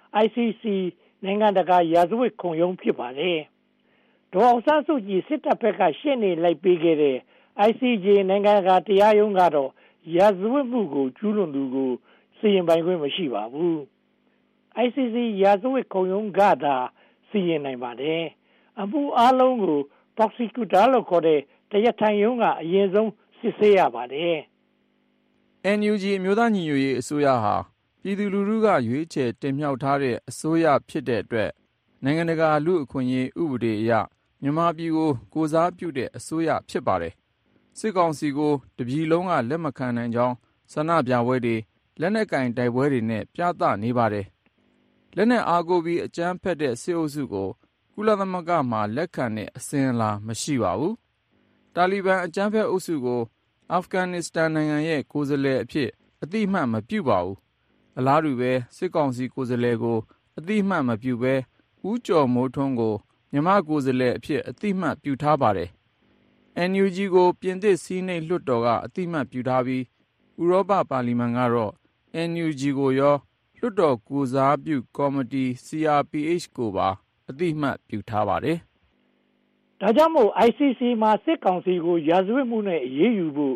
ICC နိုင်ငံတကာရာဇဝတ်ခုံရုံးဖြစ်ပါတယ်။ဒေါ်အောင်ဆန်းစုကြည်စစ်တပ်ဘက်ကရှင်းနေလိုက်ပေးခဲ့တဲ့ ICJ နိုင်ငံတကာတရားရုံးကတော့ရာဇဝတ်မှုကိုကျူးလွန်သူကိုစီရင်ပိုင်ခွင့်မရှိပါဘူး။ ICC ရာဇဝတ်ခုံရုံးကသာစီရင်နိုင်ပါတယ်အမှုအားလုံးကို prosecutor လို့ခေါ်တဲ့တရားထိုင်ရုံးကအရင်ဆုံးစစ်ဆေးရပါတယ်။ NUG အမျိုးသားညီညွတ်ရေးအစိုးရဟာပြည်သူလူထုကရွေးချယ်တင်မြှောက်ထားတဲ့အစိုးရဖြစ်တဲ့အတွက်နိုင်ငံတကာလူ့အခွင့်အရေးဥပဒေအရမြန်မာပြည်ကိုကိုစားပြုတဲ့အစိုးရဖြစ်ပါတယ်။စစ်ကောင်စီကိုတပြည်လုံးကလက်မခံနိုင်ကြောင်းဆန္ဒပြပွဲတွေလက်နက်ကင်တိုက်ပွဲတွေနဲ့ပြသနေပါတယ်။လက်နက်အားကိုပြီးအကြမ်းဖက်တဲ့စစ်အုပ်စုကိုကုလသမဂ္ဂမှာလက်ခံတဲ့အစဉ်အလာမရှိပါဘူး။တာလီဘန်အကြမ်းဖက်အုပ်စုကိုအာဖဂန်နစ္စတန်နိုင်ငံရဲ့ကိုယ်စားလှယ်အဖြစ်အတိအမှတ်မပြုပါဘူး။အလားတူပဲစစ်ကောင်စီကိုယ်စားလှယ်ကိုအတိအမှတ်မပြုဘဲဦးကျော်မိုးထွန်းကိုမြန်မာကိုယ်စားလှယ်အဖြစ်အတိအမှတ်ပြုထားပါတယ်။ NUG ကိုပြင်သစ်စီးနိတ်လွှတ်တော်ကအတိအမှတ်ပြုထားပြီးဥရောပပါလီမန်ကတော့ NUG ကိုရောလွှတ်တော်ကိုစားပြုကော်မတီ CRPH ကိုပါအတိအမှတ်ပြုထားပါတယ်။ဒါကြောင့်မို့ ICC မှာစစ်ကောင်စီကိုရာဇဝတ်မှုနဲ့အရေးယူဖို့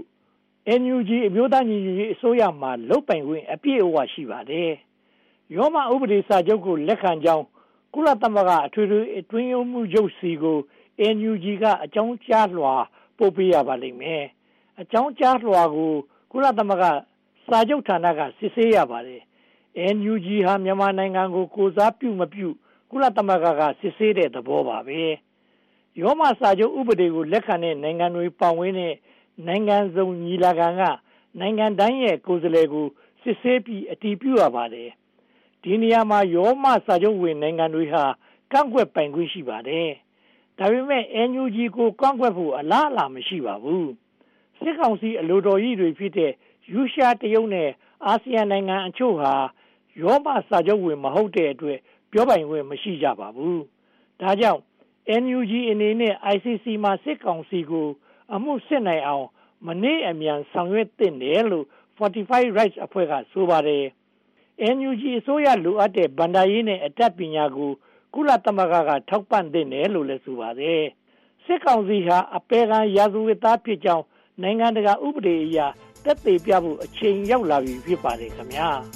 NUG အမျိုးသားညီညွတ်ရေးအစိုးရမှလုပ်ပိုင်ခွင့်အပြည့်အဝရှိပါတယ်။ရောမဥပဒေစာချုပ်ကိုလက်ခံကြောင်းကုလသမဂ္ဂအထွေထွေအတွင်းရေးမှူးချုပ်စီကို NUG ကအကြောင်းကြားလွှာပို့ပေးရပါလိမ့်မယ်။အကြောင်းကြားလွှာကိုကုလသမဂ္ဂစာချုပ်ဌာနကစစ်ဆေးရပါတယ်။ NUG ဟာမြန်မာနိုင်ငံကိုကိုစားပြုမပြုကုလသမဂ္ဂကစစ်ဆေးတဲ့သဘောပါပဲ။ရောမစာချုပ်ဥပဒေကိုလက်ခံတဲ့နိုင်ငံတွေပါဝင်တဲ့နိုင်ငံစုံညီလာခံကနိုင်ငံတိုင်းရဲ့ကိုယ်စားလှယ်ကိုစစ်ဆေးပြီးအတည်ပြုရပါတယ်။ဒီနေရာမှာရောမစာချုပ်ဝင်နိုင်ငံတွေဟာကန့်ကွက်ပိုင်ခွင့်ရှိပါတယ်။ဒါပေမဲ့ NUG ကိုကန့်ကွက်ဖို့အလားအလာမရှိပါဘူး။စစ်ကောင်စီအလိုတော်ကြီးတွေဖြစ်တဲ့ရုရှားတရုတ်နဲ့အာဆီယံနိုင်ငံအချို့ဟာရောမစာချုပ်ဝင်မဟုတ်တဲ့အတွက်ပြောပိုင်ခွင့်မရှိကြပါဘူး။ဒါကြောင့် NUG အနေနဲ့ ICC မှာစစ်ကောင်စီကိုအမှုစစ်နိုင်အောင်မနေ့အမြန်ဆောင်ရွက်သင့်တယ်လို့ Fortify Rights အဖွဲ့ကဆိုပါတယ်။ NUG အစိုးရလိုအပ်တဲ့ဗန္ဒာရေးနဲ့အတတ်ပညာကိုကုလသမဂ္ဂကထောက်ပံ့သင့်တယ်လို့လည်းဆိုပါတယ်။စစ်ကောင်စီဟာအပေခံရာဇဝတ်သားဖြစ်ကြောင်းနိုင်ငံတကာဥပဒေအရသက်သေပြဖို့အချိန်ရောက်လာပြီဖြစ်ပါတယ်ခင်ဗျာ။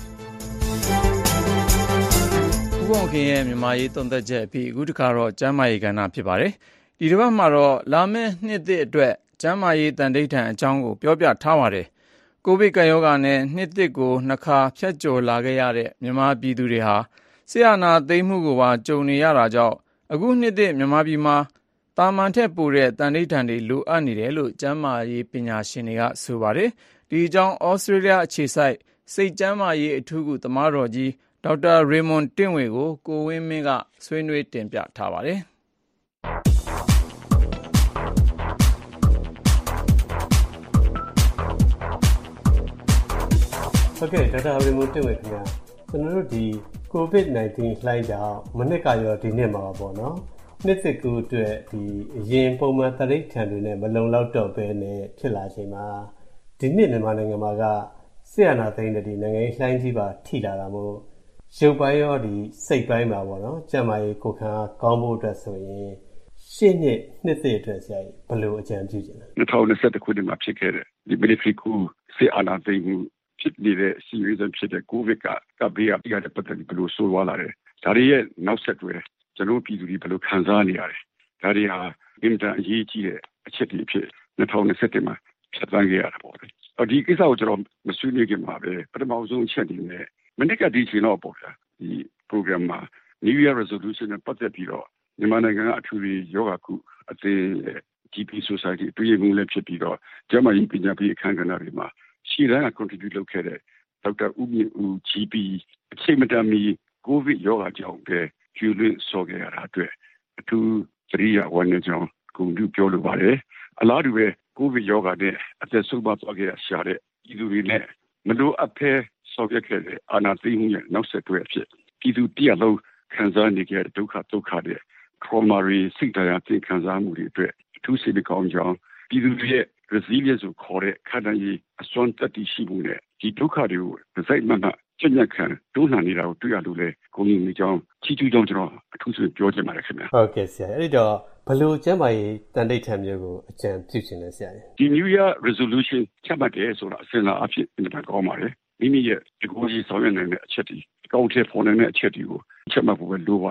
ဥပ္ပခင်ရဲ့မြန်မာရေးသုံးသက်ချက်အပြီးအခုတခါတော့ကျမ်းမာရေးကဏ္ဍဖြစ်ပါတယ်။ဒီတစ်ပတ်မှာတော့လာမယ့်နှစ်သစ်အတွက်ကျမ်းမာရေးတန်ဋိဌာန်အကြောင်းကိုပြောပြထားပါတယ်။ကိုဗစ်ကပ်ရောဂါနဲ့နှစ်သစ်ကိုနှစ်ခါဖြတ်ကျော်လာခဲ့ရတဲ့မြန်မာပြည်သူတွေဟာဆရာနာသိမ်းမှုကိုပါကြုံနေရတာကြောင့်အခုနှစ်သစ်မြန်မာပြည်မှာတာမန်ထက်ပိုတဲ့တန်ဋိဌာန်တွေလိုအပ်နေတယ်လို့ကျမ်းမာရေးပညာရှင်တွေကဆိုပါတယ်။ဒီအကြောင်းဩစတြေးလျအခြေစိုက်စိတ်ကျမ်းမာရေးအထူးကုသမားတော်ကြီးဒေါက်တာရေမွန်တင့်ဝေကိုကိုဝင်းမင်းကဆွေးနွေးတင်ပြထားပါတယ်။ဟုတ်ကဲ့ဒေါက်တာရေမွန်တင့်ဝေခင်ဗျာကျွန်တော်တို့ဒီ COVID-19 လှိုင်းကြောင့်မနှစ်ကရောဒီနှစ်မှာပေါ့နော်နှစ်သစ်ကူးအတွက်ဒီအရင်ပုံမှန်တရိတ်ထန်တွေနဲ့မလုံလောက်တော့ဘဲနဲ့ဖြစ်လာချိန်မှာဒီနှစ်မြန်မာနိုင်ငံမှာကဆရာနာသိန်းတဲ့ဒီနိုင်ငံလှိုင်းကြီးပါထိလာတာမို့ရုပ်ပိုင်းရောဒီစိတ်ပိုင်းမှာပေါ့နော်ကျန်းမာရေးကိုခံကောင်းဖို့အတွက်ဆိုရင်ရှေ့နှစ်သစ်အတွက်ဆရာကြီးဘယ်လိုအကြံပြုချင်လဲ 2021ခုနှစ်မှာဖြစ်ခဲ့တဲ့ဒီ military coup စစ်အာဏာသိမ်းမှုဖြစ်နေတဲ့စီရီဇန်ဖြစ်တဲ့ကိုဗစ်ကဘေးရပြတဲ့ပတ်သက်ပြီးဘယ်လိုဆိုးဝါးလာတယ်ဒါတွေရဲ့နောက်ဆက်တွဲကျွန်တော်ပြည်သူတွေဘယ်လိုခံစားနေရတယ်ဒါတွေဟာအင်တာအရေးကြီးတဲ့အချက်တွေဖြစ်2021မှာဖြတ်သန်းခဲ့ရတာပေါ့လေဒီကိစ္စကိုကျွန်တော်မဆွေးနွေးခင်မှာပဲပထမဆုံးအချက်ဒီနဲ့မနေ့ကဒီချိန်တော့ပေါ့ဗျာဒီ program မှာ New Year resolution နဲ့ပတ်သက်ပြီးတော့မြန်မာနိုင်ငံကအထူးယောဂကုအသင်း GP Society တွေ့ရမှုလည်းဖြစ်ပြီးတော့ကျန်းမာရေးပညာပေးအခမ်းအနားတွေမှာရှေ့တန်းက contribute လုပ်ခဲ့တဲ့ဒေါက်တာဦးမြင့်ဦး GP အချိန်မတန်မီကိုဗစ်ယောဂကြောင့်ပဲကျွလွင့်ဆော်ခဲ့ရတာအတွက်အထူးသတိရဝမ်းနည်းကြောင်းဂုဏ်ပြုပြောလိုပါတယ်အလားတူပဲကိုဗစ်ယောဂနဲ့အသက်ဆုံးပါသွားခဲ့ရရှာတဲ့ပြည်သူတွေနဲ့မလိုအပ်ဖဲဆော်ခဲ့တဲ့အာဏာသိမ်းမှုရဲ့နောက်ဆက်တွဲအဖြစ်ပြည်သူတရလုံးခံစားနေကြတဲ့ဒုက္ခတဲ့ trauma တွေစိတ်တရားသင်ခံစားမှုတွေအတွက်အထူးစိတ်ကောင်းကြောင်းပြည်သူတွေရဲ့ resilience ကိုခေါ်တဲ့ခန္ဓာရည်အစွမ်းတတ္တိရှိမှုနဲ့ဒီဒုက္ခတွေကိုစိတ်မှန်ကျင့်ကြံခံတွန်းလှန်နေတာကိုတွေ့ရလို့လေကိုကြီးမိကြောင်းချီးကျူးကြောင်းကျွန်တော်အထူးဆိုပြောချင်ပါတယ်ခင်ဗျာဟုတ်ကဲ့ဆရာအဲ့တော့ဘယ်လိုကျမ်းမာရေးတန်ဋိဌာန်မျိုးကိုအကြံပြုချင်လဲဆရာဒီ New Year resolution ချမှတ်တယ်ဆိုတာအစဉ်လာအဖြစ်အင်တာကောင်းပါတယ်မိမိရဲ့ဒီကိုကြီးဆောင်ရွက်နေတဲ့အချက်တွေအကောင့်ထဲပေါ်နေတဲ့အချက်တွေကိုချမှတ်ဖို့ပဲလိုပါတယ်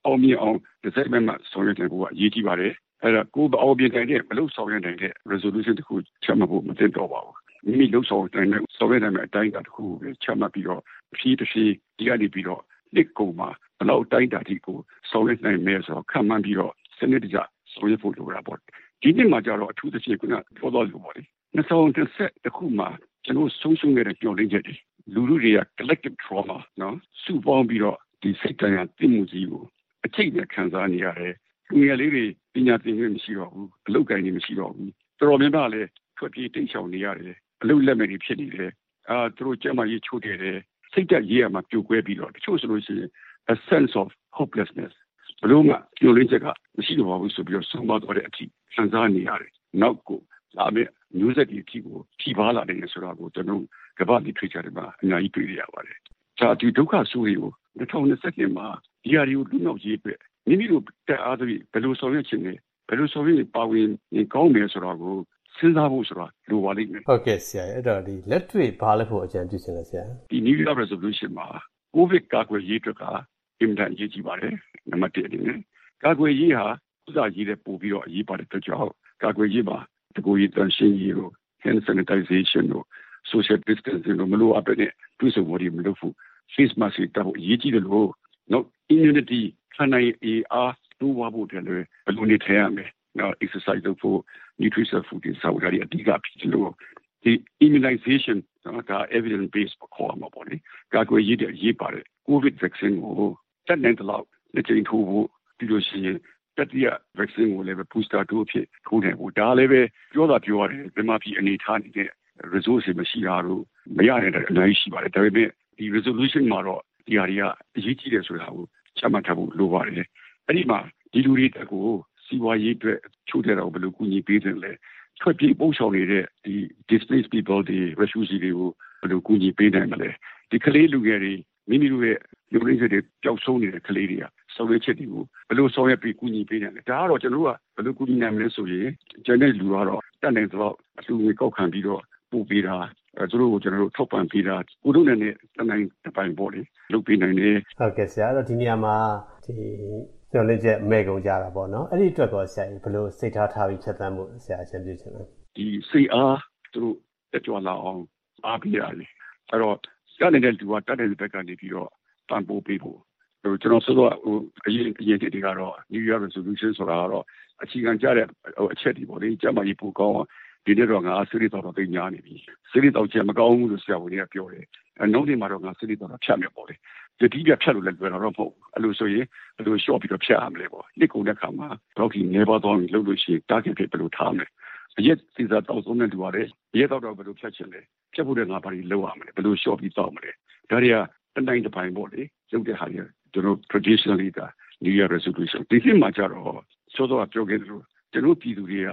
အောင်မြင်အောင်တစ်စိတ်မဲ့မှဆောင်ရွက်နိုင်ဖို့ကအရေးကြီးပါတယ်အဲ့ဒါကိုယ်အောင်မြင်တဲ့မလို့ဆောင်ရွက်နိုင်တဲ့ resolution တစ်ခုချမှတ်ဖို့မသင့်တော်ပါဘူးမိမိလှုပ်ဆောင်နိုင်တဲ့ဆောင်ရွက်နိုင်တဲ့အတိုင်းအတာတစ်ခုကိုချမှတ်ပြီးတော့ဖြည်းဖြည်းဒီကနေပြီးတော့လက်ကုံမှာဘလောက်တိုင်းတာဒီကိုဆောင်ရွက်နိုင်မယ်ဆိုတော့ခံမှန်းပြီးတော့စနစ်တကျဆောင်ရွက်ဖို့လိုတာပေါ့ဒီနေ့မှာကြတော့အထူးသဖြင့်ကပြောတော့လို့ပေါ့လေ2010တခုမှာကျွန်တော်ဆုံးရှုံးခဲ့တဲ့ပြောင်းလဲချက်တွေလူလူတွေက collective trauma နော်စုပေါင်းပြီးတော့ဒီစိတ်တရားသိမှုကြီးကိုအချိန်နဲ့ခံစားနေရတယ်လူငယ်လေးတွေပညာသင်ခွင့်မရှိတော့ဘူးအလုပ်ကိုင်နေမရှိတော့ဘူးတော်တော်များများလည်းထွက်ပြေးတိတ်ရှောင်နေရတယ်အလုပ်လက်မဲ့တွေဖြစ်နေတယ်သူတို့ကျမ်းမာရေးချို့တယ်စိတ်ဓာတ်ရေးရမှာပြိုကွဲပြီးတော့တချို့ဆိုလို့ရှိရင် a sense of hopelessness ဘလို့မှပြောလင်းချက်ကမရှိတော့ဘူးဆိုပြီးတော့ဆုံးမသွားတဲ့အထိခံစားနေရတယ်နောက်ကိုလာမယ့်မျိုးဆက်ဒီအထိကိုထိပါလာတယ်ဆိုတာကိုကျွန်တော်ကမ္ဘာ့ literature တွေမှာအများကြီးတွေ့ရပါတယ်ဒီဒုက္ခဆိုးတွေကို2020မှာဒီဟာတွေကိုလူနောက်ရေးအတွက်မိမိတို့တက်အားတွေဘယ်လိုဆောင်ရွက်ချင်လဲဘယ်လိုဆောင်ရွက်ပါဝင်ကောင်းမယ်ဆိုတာကိုစဉ်းစားဖို့ဆိုတာလိုပါလိမ့်မယ်ဟုတ်ကဲ့ဆရာအဲ့တော့ဒီလက်တွေ့ဘာလဲဖို့အကြံပြုချင်လဲဆရာဒီ New Year resolution မှာ COVID ကာကွယ်ရေးအတွက်ကအင်မတန်အရေးကြီးပါတယ်နံပါတ်1အနေနဲ့ကာကွယ်ရေးဟာဥစားရေးတဲ့ပို့ပြီးတော့အရေးပါတဲ့အတွက်ကြောင့်ကာကွယ်ရေးမှာတကူရေးတန်ရှင်းရေးတို့ hand sanitization တို့ social distancing တို့မလိုအပ်တဲ့ပြုစုမှုတွေမလုပ်ဘူး face mask တွေတော့အရေးကြီးတယ်လို့နောက် immunity ခန္ဓာရေးအားတိုးဝဖို့တယ်လေဘယ်လိုနေထိုင်ရမလဲနောက် exercise လုပ်ဖို့ nutrition food တွေစောင့်ရတဲ့အဓိကဖြစ်လို့ဒီ immunization ဒါ evidence based ခေါ်မှာပေါ့လေကာကွယ်ရေးတဲ့ရေးပါတယ် covid vaccine ကိုတက်နိုင်တဲ့လောက်လက်ကျန်ထိုးဖို့ပြီးလို့ရှိရင်တတိယ vaccine ကိုလည်း booster dose ဖြစ်ထိုးနိုင်ဖို့ဒါလည်းပဲပြောရတယ်ဒီမှာပြည်အနေထားနေတဲ့ resource တွေမရှိတာတို့မရတဲ့အများကြီးရှိပါတယ်ဒါပေမဲ့ဒီ resolution မှာတော့ဒီဟာတွေကအရေးကြီးတယ်ဆိုတာကိုချမှတ်ထားဖို့လိုပါတယ်အဲ့ဒီမှာဒီလူတွေတက်ကိုစီးပွားရေးအတွက်ချိုးတဲ့တော့ဘယ်လိုကူညီပေးတယ်လဲထွက်ပြေးပို့ဆောင်နေတဲ့ဒီ displaced people တွေ refugee တွေကိုဘယ်လိုကူညီပေးနိုင်မလဲဒီကလေးလူငယ်တွေမိမိတို့ရဲ့လူရင်းတွေပျောက်ဆုံးနေတဲ့ကလေးတွေကဆောင်ရွက်ချက်တွေကိုဘယ်လိုဆောင်ရွက်ပြီးကူညီပေးနိုင်လဲဒါကတော့ကျွန်တော်တို့ကဘယ်လိုကူညီနိုင်မလဲဆိုရင်ကျန်တဲ့လူကတော့တက်နိုင်တော့အလူငွေကောက်ခံပြီးတော့ပို့ပေးတာသူတို့ကိုကျွန်တော်တို့ထောက်ပံ့ပေးတာကိုတို့နဲ့တနိုင်တပိုင်းပေါ့လေလုပ်ပေးနိုင်တယ်ဟုတ်ကဲ့ဆရာအဲ့တော့ဒီနေရာမှာဒီပြောင်းလဲချက်မဲ့ကုန်ကြတာပေါ့နော်အဲ့ဒီအတွက်တော့ဆရာဘယ်လိုစိတ်ထားပြီးဖြတ်သန်းမှုဆရာအချက်ပြုချင်လဲဒီစိတ်အားသူတို့တက်ကြွလာအောင်အားပေးရတယ်အဲ့တော့ရနေတဲ့လူကတက်တဲ့ဘက်ကနေပြီးတော့ပံ့ပိုးပေးဖို့ကျွန်တော်ဆိုတော့အရင်တွေကတော့ New Year resolution ဆိုတာကတော့အခြေခံကြတဲ့အချက်တွေပေါ့လေကျမကြီးပိုကောင်းဒီနေ့တော့ငါစိရိတော်သိညာနေပြီစိရိတော်ချက်မကောင်းဘူးလို့ဆရာဝန်ကြီးကပြောတယ်နောက်နေ့မှာတော့ငါစိရိတော်ဖြတ်မယ်ပေါ့လေဒီပြဖြတ်လို့လည်းလွယ်တော့မဟုတ်အဲ့လိုဆိုရင်ဘယ်လို short ပြီးတော့ဖြတ်ရမလဲပေါ့နှစ်ကုန်တဲ့ခါမှာတော့ဒီနေပါတော့လို့လို့ရှိရင် target ဖြစ်ဘယ်လိုထားမလဲအရက်စီစားတောက်ဆုံးတဲ့လူရတယ်အရက်တော့ဘယ်လိုဖြတ်ချင်လဲဖြတ်ဖို့တဲ့ငါဘာတွေလုပ်ရမလဲဘယ်လို short ပြီးတောက်မလဲဒါတွေကတတိုင်းတစ်ပိုင်းပေါ့လေရုပ်တဲ့ဟာတွေကျွန်တော် traditionally က New Year resolution ဒီနှစ်မှာကျတော့စောစောပြောခဲ့တယ်လို့ကျွန်တော်ပြည်သူတွေက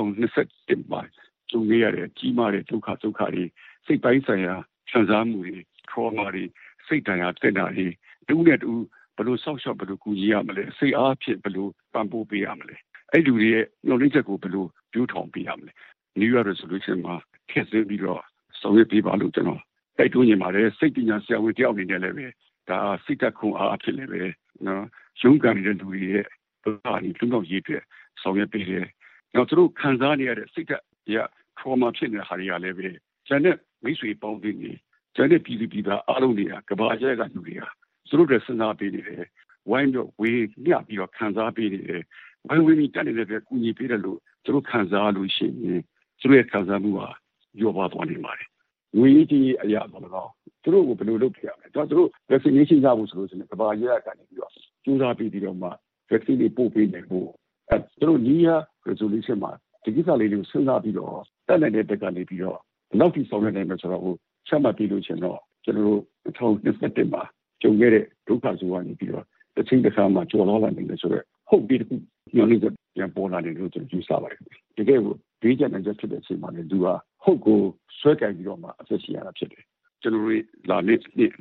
2021မှာကြုံရတဲ့ကြီးမားတဲ့ဒုက္ခတွေစိတ်ပိုင်းဆိုင်ရာခံစားမှုတွေ trauma တွေစိတ်ဒဏ်ရာတက်တာတွေတူနဲ့တူဘယ်လိုဆောက်ရှောက်ဘယ်လိုကူညီရမလဲစိတ်အားဖြင့်ဘယ်လိုပံ့ပိုးပေးရမလဲအဲ့လူတွေရဲ့နှုတ်လိမ့်ချက်ကိုဘယ်လိုပြိုးထောင်ပေးရမလဲ New Year resolution မှာထည့်သွင်းပြီးတော့ဆောင်ရွက်ပေးပါလို့ကျွန်တော်တိုက်တွန်းနေပါတယ်စိတ်ပညာဆရာဝန်တယောက်အနေနဲ့လည်းပဲဒါစိတ်သက်ခွန်အားဖြစ်လည်းပဲနော်ရုန်းကန်နေတဲ့လူတွေရဲ့ဘာလို့လူတော့ရေးတဲ့ဆောင်ရွက်ပေးတယ်နောက်သူတို့ခံစားနေရတဲ့စိတ်သက်ရ trauma ဖြစ်နေတဲ့ဟာတွေကလည်းပဲကျန်တဲ့မိတ်ဆွေပေါင်းတွေကျန်တဲ့ပြည်သားအားလုံးတွေကကဘာကျဲကလူတွေကသူတို့တွေစဉ်းစားပေးနေတယ်ဝိုင်းတော့ဝေးညပြီးတော့ခံစားပေးနေတယ်ဝိုင်းဝေးပြီးတက်နေတဲ့ကူညီပေးတယ်လို့သူတို့ခံစားလို့ရှိရင်သူတို့ရဲ့ခံစားမှုဟာရောပါသွားနေပါတယ်ငွေကြီးအရာတော့သူတို့ကိုဘယ်လိုလုပ်ပြရမလဲသူတို့ vaccination ရဖို့ဆိုလို့ရှိရင်ကဘာကျဲကနေပြီးတော့ကြိုးစားပြီးတော့မှ vaccine တွေပို့ပေးနိုင်ဖို့သူတို့ New Year resolution မှာဒီကိစ္စလေးတွေကိုစဉ်းစားပြီးတော့တက်နိုင်တဲ့ဘက်ကနေပြီးတော့နောက်ပြီးဆောင်ရွက်နိုင်မယ်ဆိုတော့ချမှတ်ပြီးလို့ရှင်တော့ကျွန်တော်တို့2021မှာကြုံခဲ့တဲ့ဒုက္ခဆိုကနေပြီးတော့တစ်ချိန်တစ်ခါမှကြော်လာနိုင်တယ်ဆိုတော့ဟုတ်ပြီညှို့နေကြပြန်ပေါ်လာတယ်လို့ကျွန်တော်ယူဆပါတယ်တကယ်ကိုဘေးကျတဲ့ချက်ဖြစ်တဲ့အချိန်မှာလည်းသူကဟုတ်ကိုဆွဲကြိုင်ပြီးတော့မှအသက်ရှင်ရတာဖြစ်တယ်ကျွန်တော်တို့လာနှစ်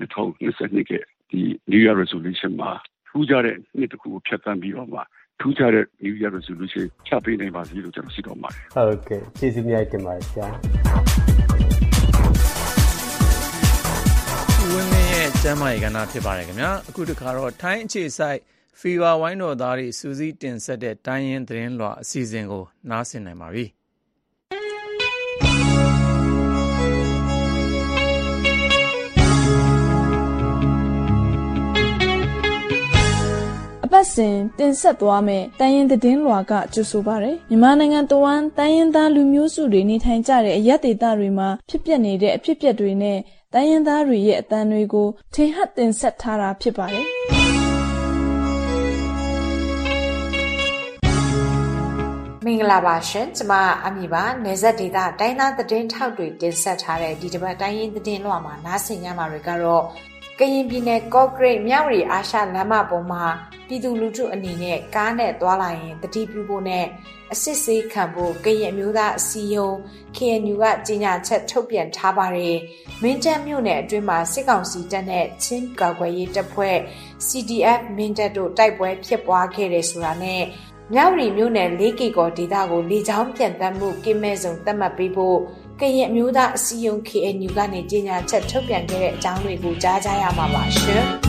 2022ကဒီ New Year resolution မှာထူးခြားတဲ့နှစ်တစ်ခုကိုဖြတ်သန်းပြီးတော့မှထူးခြားတဲ့ New Year resolution ချပေးနိုင်ပါစေလို့ကျွန်တော်ဆုတောင်းပါတယ်ဟုတ်ကဲ့ကျေးဇူးများတင်ပါတယ်ဆရာဝင်းမင်းရဲ့ကျမ်းမာရေးကဏ္ဍဖြစ်ပါတယ်ခင်ဗျာအခုတခါတော့ထိုင်းအခြေစိုက်ဖီဗာဝိုင်းတော်သားတွေစူးစီးတင်ဆက်တဲ့တိုင်းရင်းသတင်းလွှာအစီအစဉ်ကိုနားဆင်နိုင်ပါပြီအပတ်စဉ်တင်ဆက်သွားမယ့်တိုင်းရင်းသတင်းလွှာကကြိုဆိုပါရယ်မြန်မာနိုင်ငံတဝန်းတိုင်းရင်းသားလူမျိုးစုတွေနေထိုင်ကြတဲ့အရပ်ဒေသတွေမှာဖြစ်ပျက်နေတဲ့အဖြစ်အပျက်တွေနဲ့တိုင်းရင်းသားတွေရဲ့အသံတွေကိုထင်ဟပ်တင်ဆက်ထားတာဖြစ်ပါတယ်မင်္ဂလာပါရှင်ကျမအမီပါနယ်စပ်ဒေသတိုင်းသားသတင်းထောက်တွေတင်ဆက်ထားတဲ့ဒီတစ်ပတ်တိုင်းရင်းသတင်းလွှာမှာနားဆင်ကြမှာတွေကတော့ကရင်ပြည်နယ်ကော့ဂရိတ်မြဝတီအာရှလမ်းမပေါ်မှာပြည်သူလူထုအနေနဲ့ကားနဲ့သွားလာရင်တတိပြုဖို့နဲ့အစစ်ဆေးခံဖို့ကရင်အမျိုးသားအစည်းအရုံး KNU ကကြေညာချက်ထုတ်ပြန်ထားပါတယ်။မင်းတပ်မြို့နယ်အတွင်းမှာစစ်ကောင်စီတပ်နဲ့ချင်းကာကွယ်ရေးတပ်ဖွဲ့ CDF မင်းတပ်တို့တိုက်ပွဲဖြစ်ပွားခဲ့တယ်ဆိုတာနဲ့မြဝတီမြို့နယ်၄ကီကောဒေသကိုလေကြောင်းပြန်တမ်းမှုကင်းမဲ့စုံသတ်မှတ်ပေးဖို့ကရင်အမျိုးသားအစည်းအရုံး KNU ကနေကြေညာချက်ထုတ်ပြန်ခဲ့တဲ့အကြောင်းတွေကိုကြားကြရမှာပါရှင်။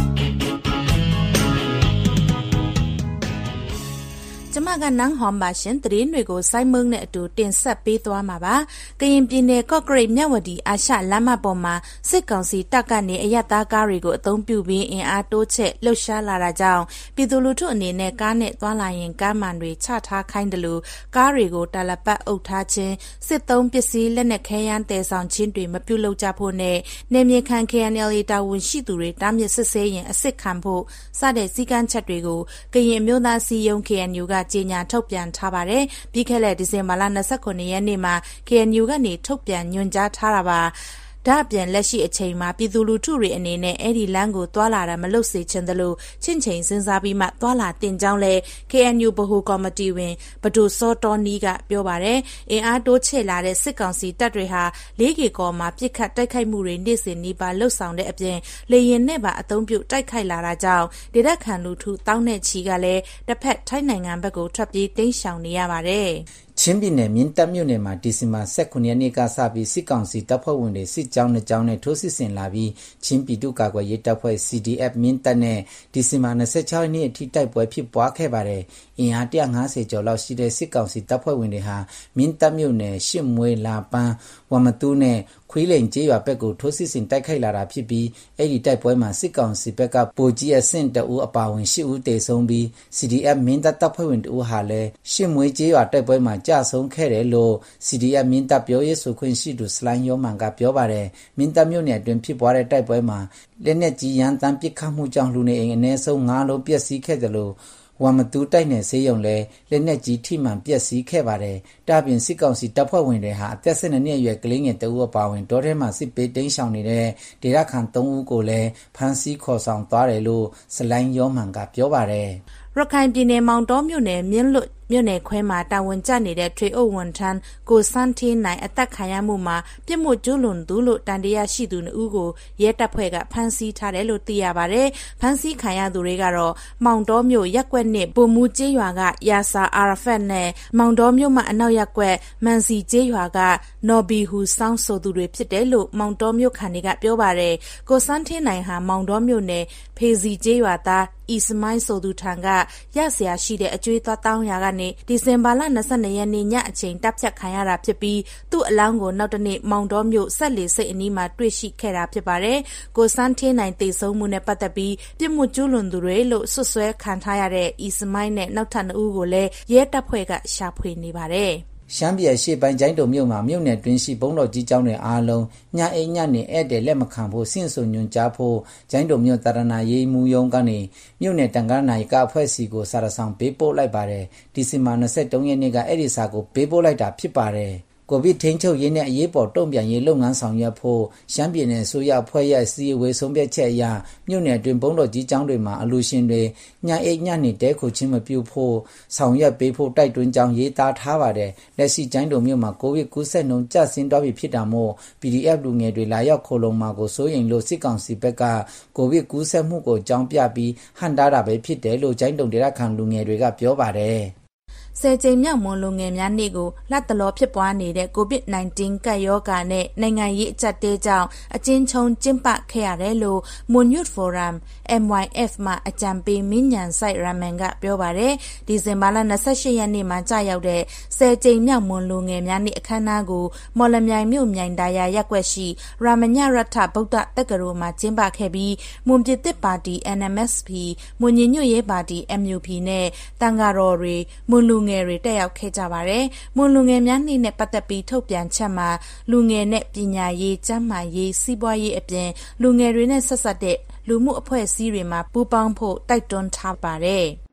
ကျမကနန်းဟွန်ပါရှင်သတင်းတွေကိုစိုင်းမုံနဲ့အတူတင်ဆက်ပေးသွားမှာပါ။ကရင်ပြည်နယ်ကော့ဂရိတ်မြဝတီအာရှလမ်းမပေါ်မှာစစ်ကောင်စီတပ်ကနေအရက်သားကားတွေကိုအသုံးပြုပြီးအင်အားတိုးချဲ့လှုပ်ရှားလာတာကြောင့်ပြည်သူလူထုအနေနဲ့ကားနဲ့သွားလာရင်ကားမှန်တွေချထားခိုင်းတယ်လို့ကားတွေကိုတာလပတ်အုပ်ထားခြင်းစစ်သုံးပစ္စည်းလက်နက်ခဲယမ်းတည်ဆောင်ခြင်းတွေမပြုလုပ်ကြဖို့နဲ့နေမြေခံ KNLA တာဝန်ရှိသူတွေတားမြစ်စစ်ဆေးရင်အစစ်ခံဖို့စတဲ့စည်းကမ်းချက်တွေကိုကရင်အမျိုးသားစီယုံ KNU ကကြေညာထုတ်ပြန်ထားပါတယ်။ပြီးခဲ့တဲ့ဒီဇင်ဘာလ29ရက်နေ့မှာ KNU ကနေထုတ်ပြန်ညွှန်ကြားထားတာပါ။ဒါအပြင်လက်ရှိအချိန်မှာပြည်သူလူထုတွေအနေနဲ့အဲ့ဒီလမ်းကိုသွာလာတာမလုပ်စေချင်သလိုချင့်ချိန်စဉ်းစားပြီးမှသွာလာတင်ကြောင်းလဲ KNU ဗဟိုကော်မတီဝင်ဘဒိုစောတော်နီးကပြောပါတယ်။အင်အားတိုးချဲ့လာတဲ့စစ်ကောင်စီတပ်တွေဟာ၄ကီကောမှာပြစ်ခတ်တိုက်ခိုက်မှုတွေနေ့စဉ်နီးပါလှုပ်ဆောင်တဲ့အပြင်လေရင်နဲ့ပါအုံပြုတ်တိုက်ခိုက်လာတာကြောင့်ဒေသခံလူထုတောင်းနဲ့ချီကလည်းတစ်ဖက်ထိုင်းနိုင်ငံဘက်ကိုထွက်ပြေးတိမ်းရှောင်နေရပါတယ်။ချင်းပြည်နယ်မြင်းတပ်မြို့နယ်မှာဒီဇင်ဘာ19ရက်နေ့ကစပြီးစစ်ကောင်စီတပ်ဖွဲ့ဝင်တွေစစ်ကြောင်းနှစ်ကြောင်းနဲ့ထိုးစစ်ဆင်လာပြီးချင်းပြည်သူ့ကာကွယ်ရေးတပ်ဖွဲ့ CDF မြင်းတပ်နဲ့ဒီဇင်ဘာ26ရက်နေ့အထိတိုက်ပွဲဖြစ်ပွားခဲ့ပါတယ်။အင်အား150ကျော်လောက်ရှိတဲ့စစ်ကောင်စီတပ်ဖွဲ့ဝင်တွေဟာမြင်းတပ်မြို့နယ်ရှစ်မွေးလာပန်းဝမတူးနဲ့ခွေးလိန်ကျေးရွာဘက်ကိုထိုးစစ်ဆင်တိုက်ခိုက်လာတာဖြစ်ပြီးအဲ့ဒီတိုက်ပွဲမှာစစ်ကောင်စီဘက်ကပိုကြီးအဆင့်တအူးအပါဝင်10ဦးတေဆုံးပြီး CDF မင်းတပ်တပ်ဖွဲ့ဝင်တအူးဟာလည်းရှစ်မွေးကျေးရွာတိုက်ပွဲမှာကြာဆုံးခဲ့တယ်လို့ CDF မင်းတပ်ပြောရေးဆိုခွင့်ရှိသူစလိုင်းယောမန်ကပြောပါတယ်။မင်းတပ်မြို့နယ်အတွင်းဖြစ်ပွားတဲ့တိုက်ပွဲမှာလက်နက်ကြီးရန်တမ်းပစ်ခတ်မှုကြောင့်လူနေအိမ်အနည်းဆုံး9လုံးပျက်စီးခဲ့တယ်လို့ဝမ်မတူးတိုက်နယ်ဆေးရုံလဲလက်နက်ကြီးထိမှန်ပျက်စီးခဲ့ပါတယ်။ဒါပြင်စစ်ကောင်စီတပ်ဖွဲ့ဝင်တွေဟာအသက်12နှစ်အရွယ်ကလေးငယ်တဦးအပါအဝင်တောထဲမှာစစ်ပေးတိမ်းရှောင်နေတဲ့ဒေသခံ3ဦးကိုလည်းဖမ်းဆီးခေါ်ဆောင်သွားတယ်လို့စလိုင်းယောမန်ကပြောပါတယ်။ရခိုင်ပြည်နယ်မောင်တောမြို့နယ်မြင်းလွတ်မြို့နယ်ခွဲမှာတာဝန်ကျနေတဲ့ထွေအုပ်ဝန်ထမ်းကိုစန်းထင်းနိုင်အသက်ခံရမှုမှာပြစ်မှုကျူးလွန်သူလို့တန်တရားရှိသူ2ဦးကိုရဲတပ်ဖွဲ့ကဖမ်းဆီးထားတယ်လို့သိရပါတယ်။ဖမ်းဆီးခံရသူတွေကတော့မောင်တောမြို့ရက်ကွက်နဲ့ပုံမူကျေးရွာကယာဆာအာရဖတ်နဲ့မောင်တောမြို့မှာအနောက်ရက်ကွက်မန်စီကျေးရွာကနော်ဘီဟူစောင်းဆိုသူတွေဖြစ်တယ်လို့မောင်တောမြို့ခံတွေကပြောပါတယ်။ကိုစန်းထင်းနိုင်ဟာမောင်တောမြို့နယ်ဖေစီကျေးရွာသားအီစမိုင်းဆိုသူထံကရဆရာရှိတဲ့အကျွေးသွားတောင်းရာကနေဒီဇင်ဘာလ22ရက်နေ့ညအချိန်တပ်ဖြတ်ခံရတာဖြစ်ပြီးသူ့အလောင်းကိုနောက်တနေ့မောင်တော်မြို့ဆက်လီစိတ်အနီးမှာတွေ့ရှိခဲ့တာဖြစ်ပါတယ်။ကိုစန်းထင်းနိုင်တေဆုံးမှုနဲ့ပတ်သက်ပြီးပြစ်မှုကျူးလွန်သူတွေလို့ဆွဆွဲခံထားရတဲ့အီစမိုင်းနဲ့နောက်ထပ်2ဦးကိုလည်းရဲတပ်ဖွဲ့ကရှာဖွေနေပါတယ်။ရှမ်းပြည်ရှေ့ပိုင်းကျိုင်းတုံမြို့မှာမြို့နယ်တွင်းရှိဘုံတော်ကြီးကျောင်းတွေအားလုံးညအိမ်ညနေဧည့်သည်လက်မခံဖို့ဆင့်ဆိုညွှန်ကြားဖို့ကျိုင်းတုံမြို့တရဏရေးမှုယုံကနေမြို့နယ်တန်ခါးနိုင်ကအဖွဲ့စီကိုစာရဆောင်ပေးပို့လိုက်ပါတယ်ဒီဇင်ဘာ23ရက်နေ့ကအဲ့ဒီစာကိုပေးပို့လိုက်တာဖြစ်ပါတယ်ကိုဗစ်ထိန်းချုပ်ရေးနဲ့အရေးပေါ်တုံ့ပြန်ရေးလုပ်ငန်းဆောင်ရွက်ဖို့ရှမ်းပြည်နယ်အစိုးရအဖွဲ့ရဲ့စီဝေဆုံးဖြတ်ချက်အရမြို့နယ်အတွင်းဘုံတော်ကြီးကျောင်းတွေမှာအလူရှင်တွေညအိတ်ညနေတဲခိုချင်းမပြုဖို့ဆောင်ရွက်ပေးဖို့တိုက်တွန်းကြောင်းရေးသားထားပါတယ်လက်ရှိကျိုင်းတုံမြို့မှာကိုဗစ်ကူးစက်နှုန်းကျဆင်းသွားပြီဖြစ်တာမို့ PDF လူငယ်တွေလာရောက်ခိုလုံမှာကိုစိုးရိမ်လို့စစ်ကောင်စီဘက်ကကိုဗစ်ကူးစက်မှုကိုအကြောင်းပြပြီးဟန်တားတာပဲဖြစ်တယ်လို့ကျိုင်းတုံဒေသခံလူငယ်တွေကပြောပါတယ်ဆယ်ကြိမ်မြောက်မွန်လူငယ်များနေ့ကိုလတ်တလောဖြစ်ပွားနေတဲ့ COVID-19 ကပ်ရောဂါနဲ့နိုင်ငံရေးအကျပ်တဲကြောင့်အကျဉ်းချုံးကျင်းပခဲ့ရတယ်လို့ Mon Youth Forum MYF မှအကြံပေးမင်းညံစိုက်ရမန်ကပြောပါတယ်။ဒီဇင်ဘာလ28ရက်နေ့မှာကြာရောက်တဲ့ဆယ်ကြိမ်မြောက်မွန်လူငယ်များနေ့အခမ်းအနားကိုမော်လမြိုင်မြို့မြိုင်ဒါယာရပ်ကွက်ရှိရာမညရထဗုဒ္ဓတက္ကသိုလ်မှာကျင်းပခဲ့ပြီးမွန်ပြည်သစ်ပါတီ NMSP မွန်ညီညွတ်ရေးပါတီ MUP နဲ့တန်ဃာတော်တွေမွန်လူငယ်တွေတက်ရောက်ခဲ့ကြပါတယ်။မွန်လူငယ်များနေ့နဲ့ပတ်သက်ပြီးထုတ်ပြန်ချက်မှာလူငယ်နဲ့ပညာရေးကျန်းမာရေးစီးပွားရေးအပြင်လူငယ်တွေနဲ့ဆက်စပ်တဲ့လူမှုအဖွဲ့အစည်းတွေမှာပူးပေါင်းဖို့တိုက်တွန်းထားပါတယ်။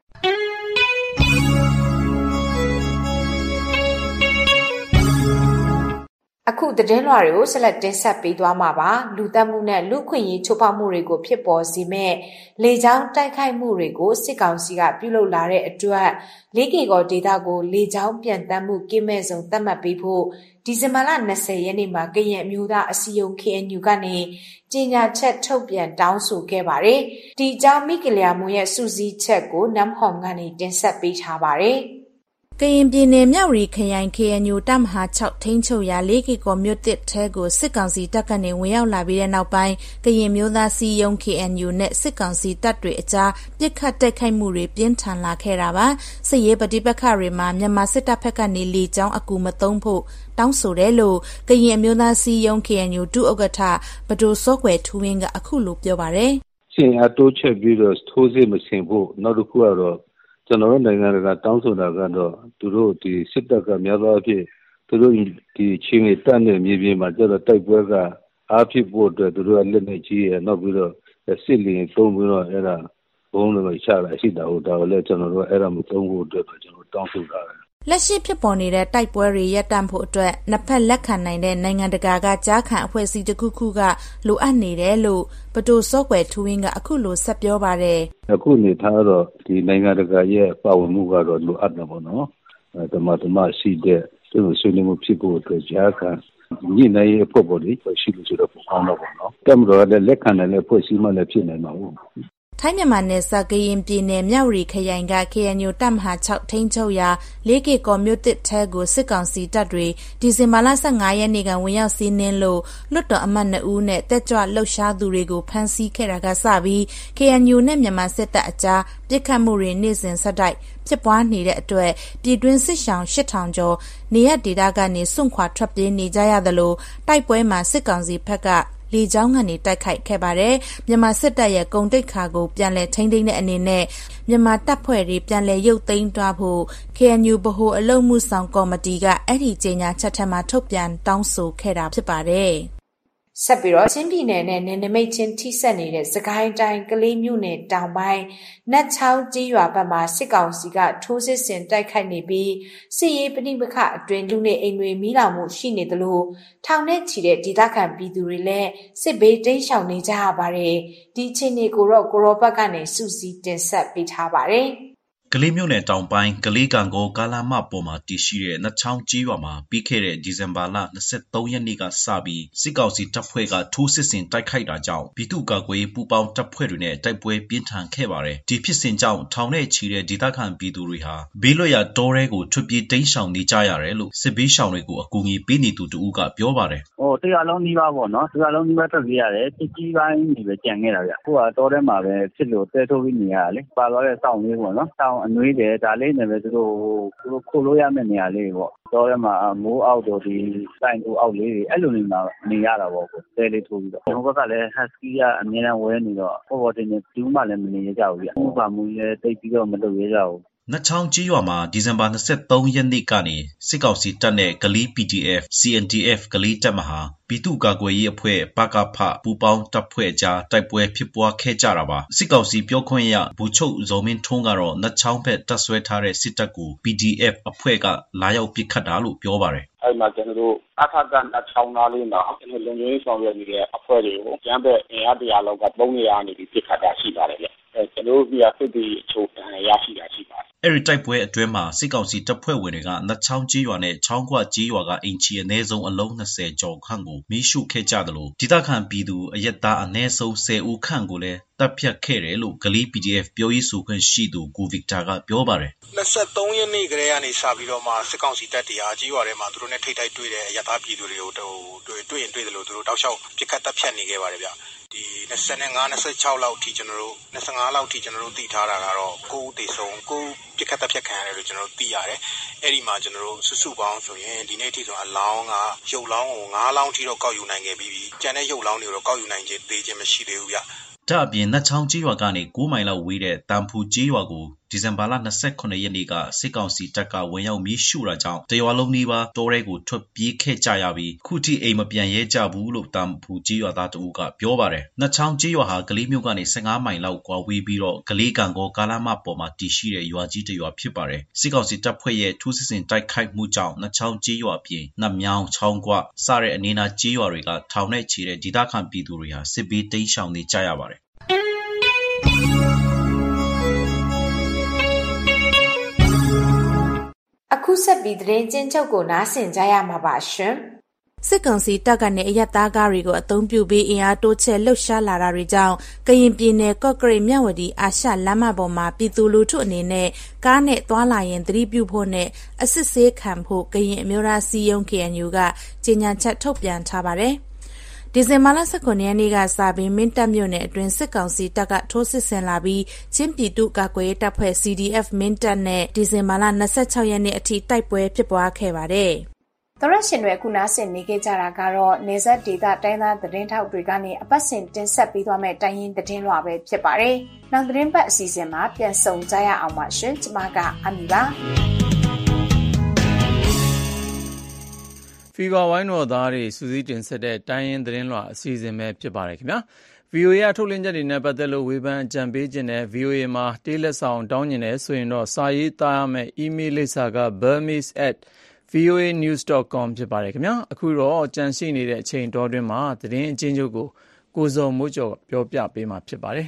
အခုသတင်းလွှာတွေကိုဆက်လက်တင်ဆက်ပေးသွားမှာပါလူသတ်မှုနဲ့လူခွင့်ရေးချိုးဖောက်မှုတွေကိုဖြစ်ပေါ်စေမဲ့လေကြောင်းတိုက်ခိုက်မှုတွေကိုစစ်ကောင်စီကပြုလုပ်လာတဲ့အတွက်လေးကေကောဒေသကိုလေကြောင်းပြန်တမ်းမှုကိမဲ့ဆုံးသတ်မှတ်ပေးဖို့ဒီဇင်ဘာလ20ရက်နေ့မှာကရင်အမျိုးသားအစည်းအရုံး KNU ကနေကြေညာချက်ထုတ်ပြန်တောင်းဆိုခဲ့ပါတယ်ဒီအကြောင်းမိကလျာမွန်ရဲ့စူးစီးချက်ကိုနမ်ဟောမ်ကနေတင်ဆက်ပေးထားပါတယ်ကရင်ပြည်နယ်မြောက်ရီခရိုင် KNU တပ်မဟာ6ထိန်းချုပ်ရာလေးကေကောမြို့တစ်ထဲကိုစစ်ကောင်စီတပ်ကနေဝင်ရောက်လာပြီးတဲ့နောက်ပိုင်းကရင်မျိုးသားစီယုံ KNU နဲ့စစ်ကောင်စီတပ်တွေအကြားပြစ်ခတ်တိုက်ခိုက်မှုတွေပြင်းထန်လာခဲ့တာပါစစ်ရေးပဋိပက္ခတွေမှာမြန်မာစစ်တပ်ဘက်ကနေလေကြောင်းအကူမသုံးဖို့တောင်းဆိုတယ်လို့ကရင်မျိုးသားစီယုံ KNU ဒုဥက္ကဋ္ဌဘဒိုစောကွယ်ထူးဝင်းကအခုလိုပြောပါတယ်စင်အတိုးချက်ပြီးတော့ထိုးစစ်မဆင်ဖို့နောက်တစ်ခုကတော့ကျွန်တော်တို့နိုင်ငံကတောင်းဆိုတာကတော့သူတို့ဒီစစ်တပ်ကများသောအားဖြင့်သူတို့ဒီချင်းတွေတက်နေမြေပြင်မှာကျတော့တိုက်ပွဲကအားဖြစ်ဖို့အတွက်သူတို့ကလက်နေကြီးရနောက်ပြီးတော့စစ်လင်သုံးပြီးတော့အဲ့ဒါဘုံတွေချတာရှိတာဟုတ်တယ်လည်းကျွန်တော်တို့အဲ့ဒါမသုံးဖို့အတွက်ကျွန်တော်တောင်းဆိုတာလက်ရှိဖြစ်ပေါ်နေတဲ့တိုက်ပွဲတွေရပ်တန့်ဖို့အတွက်နှစ်ဖက်လက်ခံနိုင်တဲ့နိုင်ငံတကာကကြားခံအဖွဲ့အစည်းတစ်ခုခုကလိုအပ်နေတယ်လို့ပတိုစောကွယ်ထူးဝင်းကအခုလိုဆက်ပြောပါတယ်အခုနေထားတော့ဒီနိုင်ငံတကာရဲ့ပါဝင်မှုကတော့လိုအပ်တယ်ပေါ့နော်တမရှိတဲ့သူ့ဆွေးနွေးမှုဖြစ်ဖို့အတွက်ကြားခံညှိနှိုင်းရေးအဖွဲ့ပေါ်လေးရှိလို့ဆိုတော့ပုံအောင်တော့ပေါ့နော်တမတော်လည်းလက်ခံနိုင်တဲ့ဖွဲ့စည်းမှလည်းဖြစ်နိုင်မှာဟုတ်ထိုင်းမြန်မာနယ်စပ်ကရင်ပြည်နယ်မြောက်ရီခရိုင်က KNU တပ်မဟာ6ထိန်းချုပ်ရာလေးကေကော်မြို့တစ်ထဲကိုစစ်ကောင်စီတပ်တွေဒီဇင်ဘာလ15ရက်နေ့ကဝင်ရောက်စီးနင်းလို့လွတ်တော်အမတ်2ဦးနဲ့တက်ကြွလှုပ်ရှားသူတွေကိုဖမ်းဆီးခဲ့တာကစပြီး KNU နဲ့မြန်မာစစ်တပ်အကြားပြစ်ခတ်မှုတွေနေ့စဉ်ဆက်တိုက်ဖြစ်ပွားနေတဲ့အတွက်ပြည်တွင်းစစ်ရှောင်8000ကျော်နေရဒေသကနေစွန့်ခွာထွက်ပြေးနေကြရသလိုတိုက်ပွဲမှာစစ်ကောင်စီဘက်ကလေကြောင်းကနေတိုက်ခိုက်ခဲ့ပါတယ်မြန်မာစစ်တပ်ရဲ့ကုန်တိတ်ခါကိုပြန်လည်ထိန်းသိမ်းတဲ့အနေနဲ့မြန်မာတပ်ဖွဲ့တွေပြန်လည်ရုပ်သိမ်းသွားဖို့ KNU ဗဟိုအလုပ်မှုဆောင်ကော်မတီကအဲ့ဒီကြေညာချက်ထက်မှထုတ်ပြန်တောင်းဆိုခဲ့တာဖြစ်ပါတယ်ဆက်ပြီးတော့ချင်းပြည်နယ်နဲ့နယ်နိမိတ်ချင်းထိစပ်နေတဲ့စကိုင်းတိုင်းကလေးမြို့နယ်တောင်ပိုင်းနတ်ချောင်းကြီးရွာဘက်မှာစစ်ကောင်စီကထိုးစစ်ဆင်တိုက်ခိုက်နေပြီးစစ်ရေးပဋိပက္ခအတွင်းလူနေအိမ်တွေမီးလောင်မှုရှိနေသလိုထောင်နဲ့ချီတဲ့ဒေသခံပြည်သူတွေလည်းစစ်ဘေးတိမ်းရှောင်နေကြရပါတယ်ဒီအခြေအနေကိုတော့ကိုရောဘက်ကနေစူးစီးတင်ဆက်ပေးထားပါတယ်ကလေးမြို့နယ်တောင်ပိုင်းကလေးကန်ကိုကာလာမပေါ်မှာတည်ရှိတဲ့နတ်ချောင်းကြီးရွာမှာပြီးခဲ့တဲ့ဒီဇင်ဘာလ23ရက်နေ့ကစပြီးစစ်ကောင်စီတပ်ဖွဲ့ကထိုးစစ်ဆင်တိုက်ခိုက်တာကြောင့်ပြည်သူ့ကာကွယ်ပူးပေါင်းတပ်ဖွဲ့တွေနဲ့တိုက်ပွဲပြင်းထန်ခဲ့ပါတယ်။ဒီဖြစ်စဉ်ကြောင့်ထောင်နဲ့ချီတဲ့ဒေသခံပြည်သူတွေဟာဘေးလွတ်ရာတောထဲကိုထွက်ပြေးတိမ်းရှောင်နေကြရတယ်လို့စစ်ဘေးရှောင်တွေကိုအကူအညီပေးနေသူတို့ကပြောပါတယ်။တရားလုံးနီးပါးပေါ့နော်။တရားလုံးနီးပါးထွက်ပြေးရတယ်။စစ်ကြီးပိုင်းတွေပဲကြံခဲ့တာဗျ။အခုကတောထဲမှာပဲဖြစ်လို့တဲထိုးပြီးနေရတာလေ။ပါသွားတဲ့စောင့်လေးပေါ့နော်။စောင့်အနှွေးတယ်ဒါလေးနဲ့ပဲသူတို့ခိုလို့ရမယ့်နေရာလေးပေါ့တော့ထဲမှာမိုးအောက်တို့ဒီစိုင်တူအောက်လေးတွေအဲ့လိုနေမှာနေရတာပေါ့ကိုတဲလေးထိုးပြီးတော့ဟိုဘက်ကလည်းဟတ်စကီးကအများနဲ့ဝဲနေတော့ပေါ်တင်နေတူးမှလည်းမနေရကြဘူးဗျဥပမာလည်းတိတ်ပြီးတော့မလုပ်ရကြဘူးနတ်ချောင်းကြီးရွာမှာဒီဇင်ဘာ23ရက်နေ့ကနေစစ်ကောင်စီတပ်နဲ့ဂလီ PDF CNDF ဂလီတပ်မဟာပြည်သူ့ကာကွယ်ရေးအဖွဲ့ပကဖပူပေါင်းတပ်ဖွဲ့ကြားတိုက်ပွဲဖြစ်ပွားခဲ့ကြတာပါစစ်ကောင်စီပြောခွင့်ရဘူချုပ်ဇော်မင်းထွန်းကတော့နတ်ချောင်းဘက်တပ်ဆွဲထားတဲ့စစ်တပ်ကို PDF အဖွဲ့ကလာရောက်ပစ်ခတ်တာလို့ပြောပါတယ်အဲ့မှာကျွန်တော်တို့အထက်ကနတ်ချောင်းသားလေးမှာကျွန်တော်လုံခြုံရေးဆောင်ရွက်နေတဲ့အဖွဲ့တွေကိုကျမ်းဘက်အင်အား100လောက်က300နေပြီးပစ်ခတ်တာရှိပါတယ်ဗျကျွန်တော်တို့ဒီအဖြစ်ဒီအချို့ရရှိတာရှိပါတယ်အဲ့ဒီတိုက်ပွဲအတွင်းမှာစစ်ကောင်စီတပ်ဖွဲ့ဝင်တွေကနတ်ချောင်းကြီးရွာနဲ့ချောင်းကွကြီးရွာကအင်ချီအနည်းဆုံးအလုံး20ကျော်ခန့်ကိုမီးရှို့ခဲ့ကြတယ်လို့ဒေသခံပြည်သူအရက်သားအနည်းဆုံး10ဦးခန့်ကိုလည်းတပ်ဖြတ်ခဲ့တယ်လို့ဂလီ PDF ပြောရေးဆိုခွင့်ရှိသူကိုဗစ်တာကပြောပါတယ် 23ရက်နေ့ကလေးကနေစပြီးတော့မှစစ်ကောင်စီတပ်တရားကြီးရွာထဲမှာသူတို့နဲ့ထိတ်တိုက်တွေ့တဲ့အရက်သားပြည်သူတွေကိုတွေ့ရင်တွေ့တယ်လို့သူတို့တောက်လျှောက်ပြစ်ခတ်တပ်ဖြတ်နေခဲ့ပါတယ်ဗျဒီ25 26လောက်ထိကျွန်တော်တို့25လောက်ထိကျွန်တော်တို့သိထားတာကတော့9ဦးသေဆုံး9ဦးပြစ်ခတ်တပ်ဖြတ်ခံရတယ်လို့ကျွန်တော်တို့သိရတယ်အဲ့ဒီမှာကျွန်တော်တို့စုပေါင်းဆိုရင်ဒီနေ့ထိဆိုအလောင်းကရုပ်လောင်းကို9လောင်းထိတော့ကောက်ယူနိုင်ခဲ့ပြီးကျန်တဲ့ရုပ်လောင်းတွေကိုတော့ကောက်ယူနိုင်ခြင်းသေးခြင်းမရှိသေးဘူးဗျဒါအပြင်နတ်ချောင်းကြီးရွာကနေ9မိုင်လောက်ဝေးတဲ့တန်ဖူကြီးရွာကိုဒီဇင်ဘာလ28ရက်နေ့ကစစ်ကောင်စီတပ်ကဝင်ရောက်မီးရှို့တာကြောင့်တရွာလုံးနီးပါးတောထဲကိုထွက်ပြေးခဲ့ကြရပြီးခုထိအိမ်မပြန်ရဲကြဘူးလို့တန်ဖူကြီးရွာသားတဦးကပြောပါတယ်နတ်ချောင်းကြီးရွာဟာဂလီမြို့ကနေ15မိုင်လောက်ကွာဝေးပြီးတော့ဂလီကံကောကာလမပေါ်မှာတည်ရှိတဲ့ရွာကြီးတစ်ရွာဖြစ်ပါတယ်စစ်ကောင်စီတပ်ဖွဲ့ရဲ့ထိုးစစ်ဆင်တိုက်ခိုက်မှုကြောင့်နတ်ချောင်းကြီးရွာပြင်နတ်မြောင်းချောင်းကွစတဲ့အနီးနားကြီးရွာတွေကထောင်နဲ့ချီတဲ့ဒေသခံပြည်သူတွေဟာစစ်ဘေးတိမ်းရှောင်နေကြရပါတယ်အခုဆက်ပြီးသတင်းကျဉ်းချုပ်ကိုနားဆင်ကြရမှာပါရှင်စစ်ကောင်စီတပ်ကနေအရက်သားကားတွေကိုအသုံးပြုပြီးအင်အားတိုးချဲ့လှုပ်ရှားလာတာတွေကြောင့်ကရင်ပြည်နယ်ကော့ကရိတ်မြဝတီအာရှလမ်းမပေါ်မှာပြည်သူလူထုအနေနဲ့ကားနဲ့သွားလာရင်သတိပြုဖို့နဲ့အစစ်ဆေးခံဖို့ကရင်အမျိုးသားစီယုံ KNU ကကြေညာချက်ထုတ်ပြန်ထားပါတယ်ဒီဇင်ဘာလ19ရက်နေ့ကစပြီးမင်းတပ်မြို့နယ်အတွင်းစစ်ကောင်စီတပ်ကထိုးစစ်ဆင်လာပြီးချင်းပြည်သူ့ကာကွယ်ရေးတပ်ဖွဲ့ CDF မင်းတပ်နဲ့ဒီဇင်ဘာလ26ရက်နေ့အထိတိုက်ပွဲဖြစ်ပွားခဲ့ပါတယ်။သောရရှင်တွေခုနားဆင်နေကြကြတာကတော့နေဆက်ဒေသတိုင်းသားသတင်းထောက်တွေကနေအပတ်စဉ်တင်ဆက်ပေးသွားမယ့်တိုင်းရင်းသတင်းလွှာပဲဖြစ်ပါတယ်။နောက်သတင်းပတ်အစီအစဉ်မှာပြန်ဆုံကြရအောင်ပါရှင်။ကျွန်မကအမီပါ။ဖီဗာဝိုင်းတော်သားတွေစူးစီးတင်ဆက်တဲ့တိုင်းရင်းသတင်းလွှာအစီအစဉ်ပဲဖြစ်ပါတယ်ခင်ဗျာ VOA အထုတ်လင်းချက်တွေနဲ့ပတ်သက်လို့ဝေဖန်အကြံပေးခြင်းနဲ့ VOA မှာတေးလက်ဆောင်တောင်းကျင်တယ်ဆိုရင်တော့စာရေးသားရမယ့် email လိပ်စာက burmese@voanews.com ဖြစ်ပါတယ်ခင်ဗျာအခုတော့ကြံရှိနေတဲ့အချိန်တော်တွင်းမှာသတင်းအချင်းချုပ်ကိုဇော်မိုးကျော်ပြောပြပေးမှာဖြစ်ပါတယ်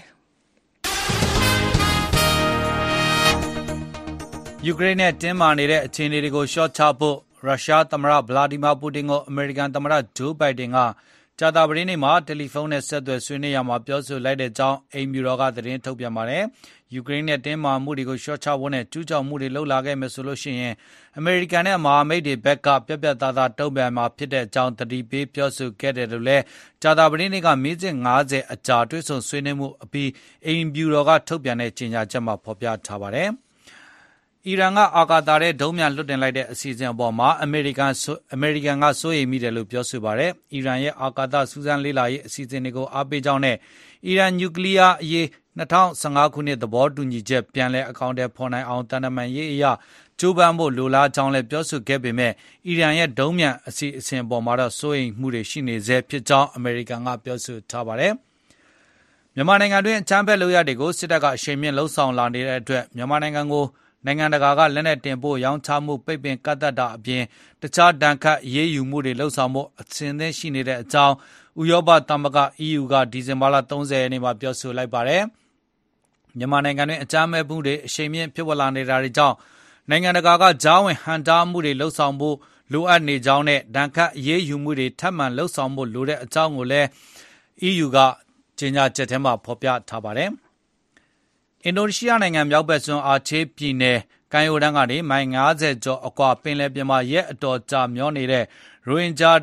ယူကရိန်းနဲ့တင်းမာနေတဲ့အခြေအနေတွေကိုရှော့ချဖို့ရုရှားသမ္မတဗလာဒီမာပူတင်ကိုအမေရိကန်သမ္မတဂျိုးဘိုင်ဒန်ကကြာသပတေးနေ့မှာတယ်လီဖုန်းနဲ့ဆက်သွယ်ဆွေးနွေးရမှာပြောဆိုလိုက်တဲ့အကြောင်းအိမ်ဖြူတော်ကသတင်းထုတ်ပြန်ပါတယ်။ယူကရိန်းနဲ့တင်းမာမှုတွေကိုရှော့ချဖို့နဲ့ကျူးကျော်မှုတွေလုပ်လာခဲ့မယ်ဆိုလို့ရှိရင်အမေရိကန်နဲ့မဟာမိတ်တွေဘက်ကပြတ်ပြတ်သားသားတုံ့ပြန်မှာဖြစ်တဲ့အကြောင်းသတိပေးပြောဆိုခဲ့တယ်လို့လည်းကြာသပတေးနေ့ကမိနစ်50အကြာတွေ့ဆုံဆွေးနွေးမှုအပြီးအိမ်ဖြူတော်ကထုတ်ပြန်တဲ့ကြေညာချက်မှာဖော်ပြထားပါတယ်။အီရန်ကအာကာသထဲဒုံးမြန်လွှတ်တင်လိုက်တဲ့အစီအစဉ်အပေါ်မှာအမေရိကန်ကစိုးရိမ်မိတယ်လို့ပြောဆိုပါတယ်။အီရန်ရဲ့အာကာသစူးစမ်းလေ့လာရေးအစီအစဉ်တွေကိုအားပေးကြောင်းနဲ့အီရန်နျူကလ িয়ার အရေး2015ခုနှစ်သဘောတူညီချက်ပြန်လည်အကောင့်ထဲပေါ်နိုင်အောင်တန်တမန်ရေးအရာကြိုးပမ်းဖို့လိုလားကြောင်းလည်းပြောဆိုခဲ့ပေမဲ့အီရန်ရဲ့ဒုံးမြန်အစီအစဉ်အပေါ်မှာတော့စိုးရိမ်မှုတွေရှိနေဆဲဖြစ်ကြောင်းအမေရိကန်ကပြောဆိုထားပါတယ်။မြန်မာနိုင်ငံတွင်းအကြမ်းဖက်လုပ်ရပ်တွေကိုစစ်တပ်ကအရှိန်မြင့်လှုံ့ဆော်လာနေတဲ့အတွက်မြန်မာနိုင်ငံကိုနိုင်ငံတကာကလက်နက်တင်ပို့ရောင်းချမှုပိတ်ပင်ကန့်သတ်တာအပြင်တခြားဒဏ်ခတ်အရေးယူမှုတွေလှုံ့ဆော်မှုအစဉ်သင့်ရှိနေတဲ့အကြောင်းဥရောပသမဂ္ဂ EU ကဒီဇင်ဘာလ30ရက်နေ့မှာပြောဆိုလိုက်ပါတယ်။မြန်မာနိုင်ငံတွင်အကြမ်းဖက်မှုတွေအရှိန်မြင့်ဖြစ်ပေါ်လာနေတာတွေကြောင့်နိုင်ငံတကာကကြားဝင်ဟန်တားမှုတွေလှုံ့ဆော်ဖို့လိုအပ်နေကြောင်းနဲ့ဒဏ်ခတ်အရေးယူမှုတွေထပ်မံလှုံ့ဆော်ဖို့လိုတဲ့အကြောင်းကိုလည်း EU ကကြေညာချက်ထဲမှာဖော်ပြထားပါတယ်။အင်ဒိုနီးရှားနိုင်ငံမြောက်ဘက်စွန်းအာချေးပြည်နယ်ကမ်းရိုးတန်းကနေမိုင်50ကျော်အကွာပင်လယ်ပြင်မှာရက်အတော်ကြာမျောနေတဲ့ရိုဟင်ဂျာ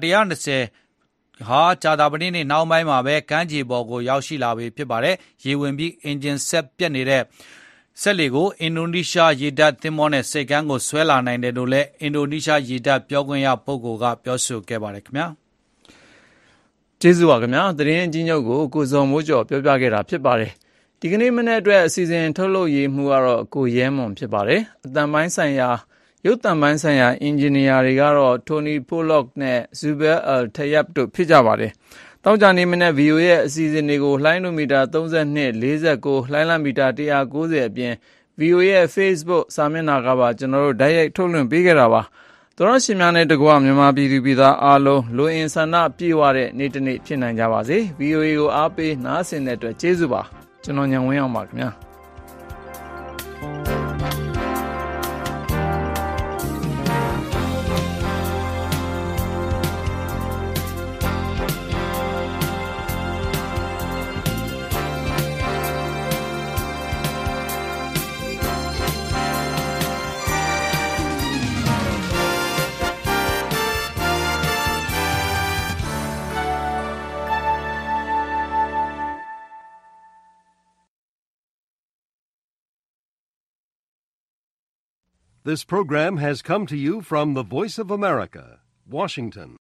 120ဟာကြာသပတေးနေ့နောက်ပိုင်းမှာပဲကမ်းခြေပေါ်ကိုရောက်ရှိလာပြီဖြစ်ပါတယ်။ရေဝင်ပြီးအင်ဂျင်ဆက်ပြတ်နေတဲ့စက်လီကိုအင်ဒိုနီးရှားရေတပ်သင်္ဘောနဲ့စိတ်ကမ်းကိုဆွဲလာနိုင်တယ်လို့လည်းအင်ဒိုနီးရှားရေတပ်ပြောခွင့်ရပုဂ္ဂိုလ်ကပြောဆိုခဲ့ပါတယ်ခင်ဗျာကျေးဇူးပါခင်ဗျာသတင်းအချင်းချုပ်ကိုဇော်မိုးကျော်ပြောပြခဲ့တာဖြစ်ပါတယ်ဒီကနေ့မနေ့အတွက်အစီအစဉ်ထုတ်လုပ်ရေးမှုကတော့ကိုရဲမွန်ဖြစ်ပါတယ်အတန်ပိုင်းဆိုင်ရာရုပ်သံပိုင်းဆိုင်ရာအင်ဂျင်နီယာတွေကတော့တိုနီပိုလော့နဲ့ဇူဘဲအယ်ထယပ်တို့ဖြစ်ကြပါတယ်တောက်ကြနေမနေ့ VOA ရဲ့အစီအစဉ်တွေကိုလှိုင်းလိုမီတာ32 49လှိုင်းလမီတာ190အပြင် VOA ရဲ့ Facebook စာမျက်နှာကပါကျွန်တော်တို့ဓာတ်ရိုက်ထုတ်လွှင့်ပေးခဲ့တာပါတော်ရရှိများနဲ့တကွမြန်မာပြည်သူပြည်သားအားလုံးလူအင်ဆန္ဒပြည့်ဝတဲ့နေ့တစ်နေ့ဖြစ်နိုင်ကြပါစေ VOA ကိုအားပေးနားဆင်တဲ့အတွက်ကျေးဇူးပါကျွန်တော်ညံဝင်းအောင်ပါခင်ဗျာ This program has come to you from the Voice of America, Washington.